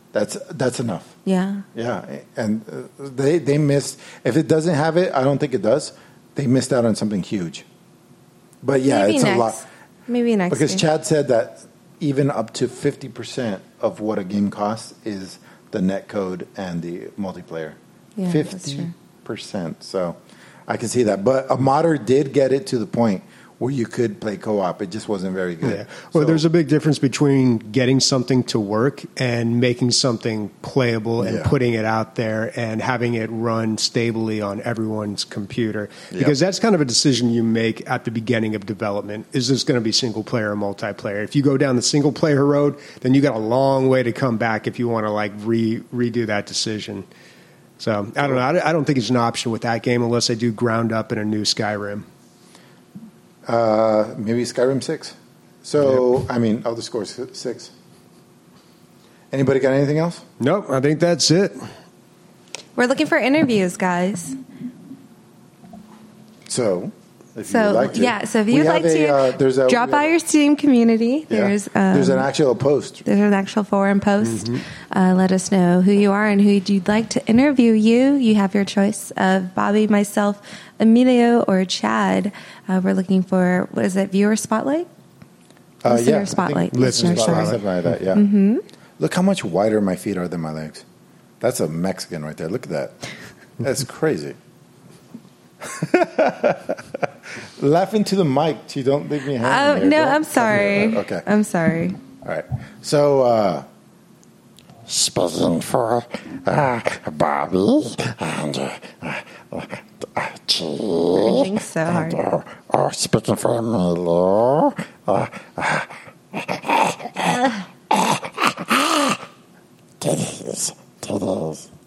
that's enough. Yeah. Yeah, and they missed. If it doesn't have it, I don't think it does. They missed out on something huge. But yeah, Maybe it's next. a lot. Maybe next Because year. Chad said that even up to 50% of what a game costs is the net code and the multiplayer. Yeah, that's true. 50%. So I can see that. But a modder did get it to the point where you could play co-op. It just wasn't very good. Yeah. Well, So- there's a big difference between getting something to work and making something playable and Yeah. putting it out there and having it run stably on everyone's computer. Yep. Because that's kind of a decision you make at the beginning of development. Is this going to be single player or multiplayer? If you go down the single player road, then you got a long way to come back if you want to like redo that decision. So I don't know. I don't think it's an option with that game unless they do ground up in a new Skyrim. Maybe Skyrim 6. So, I mean, Elder Scrolls 6. Anybody got anything else? Nope, I think that's it. We're looking for interviews, guys. So, if you So would like to. yeah, so if We you'd have like to there's a- drop by your Steam community, Yeah. there's an actual post. there's an actual forum post. Let us know who you are and who you'd like to interview. You have your choice of Bobby, myself, Emilio, or Chad. We're looking for, what is it, viewer spotlight? Listener I spotlight. think Listener spotlight. Something like that, yeah. Look how much wider my feet are than my legs. That's a Mexican right there. Look at that. That's crazy. Laugh into the mic. She don't leave me hanging. No, there. Don't I'm sorry. Okay. I'm sorry. All right. So, speaking for Bobby and Cringing so hard. speaking for Emilio. Titties.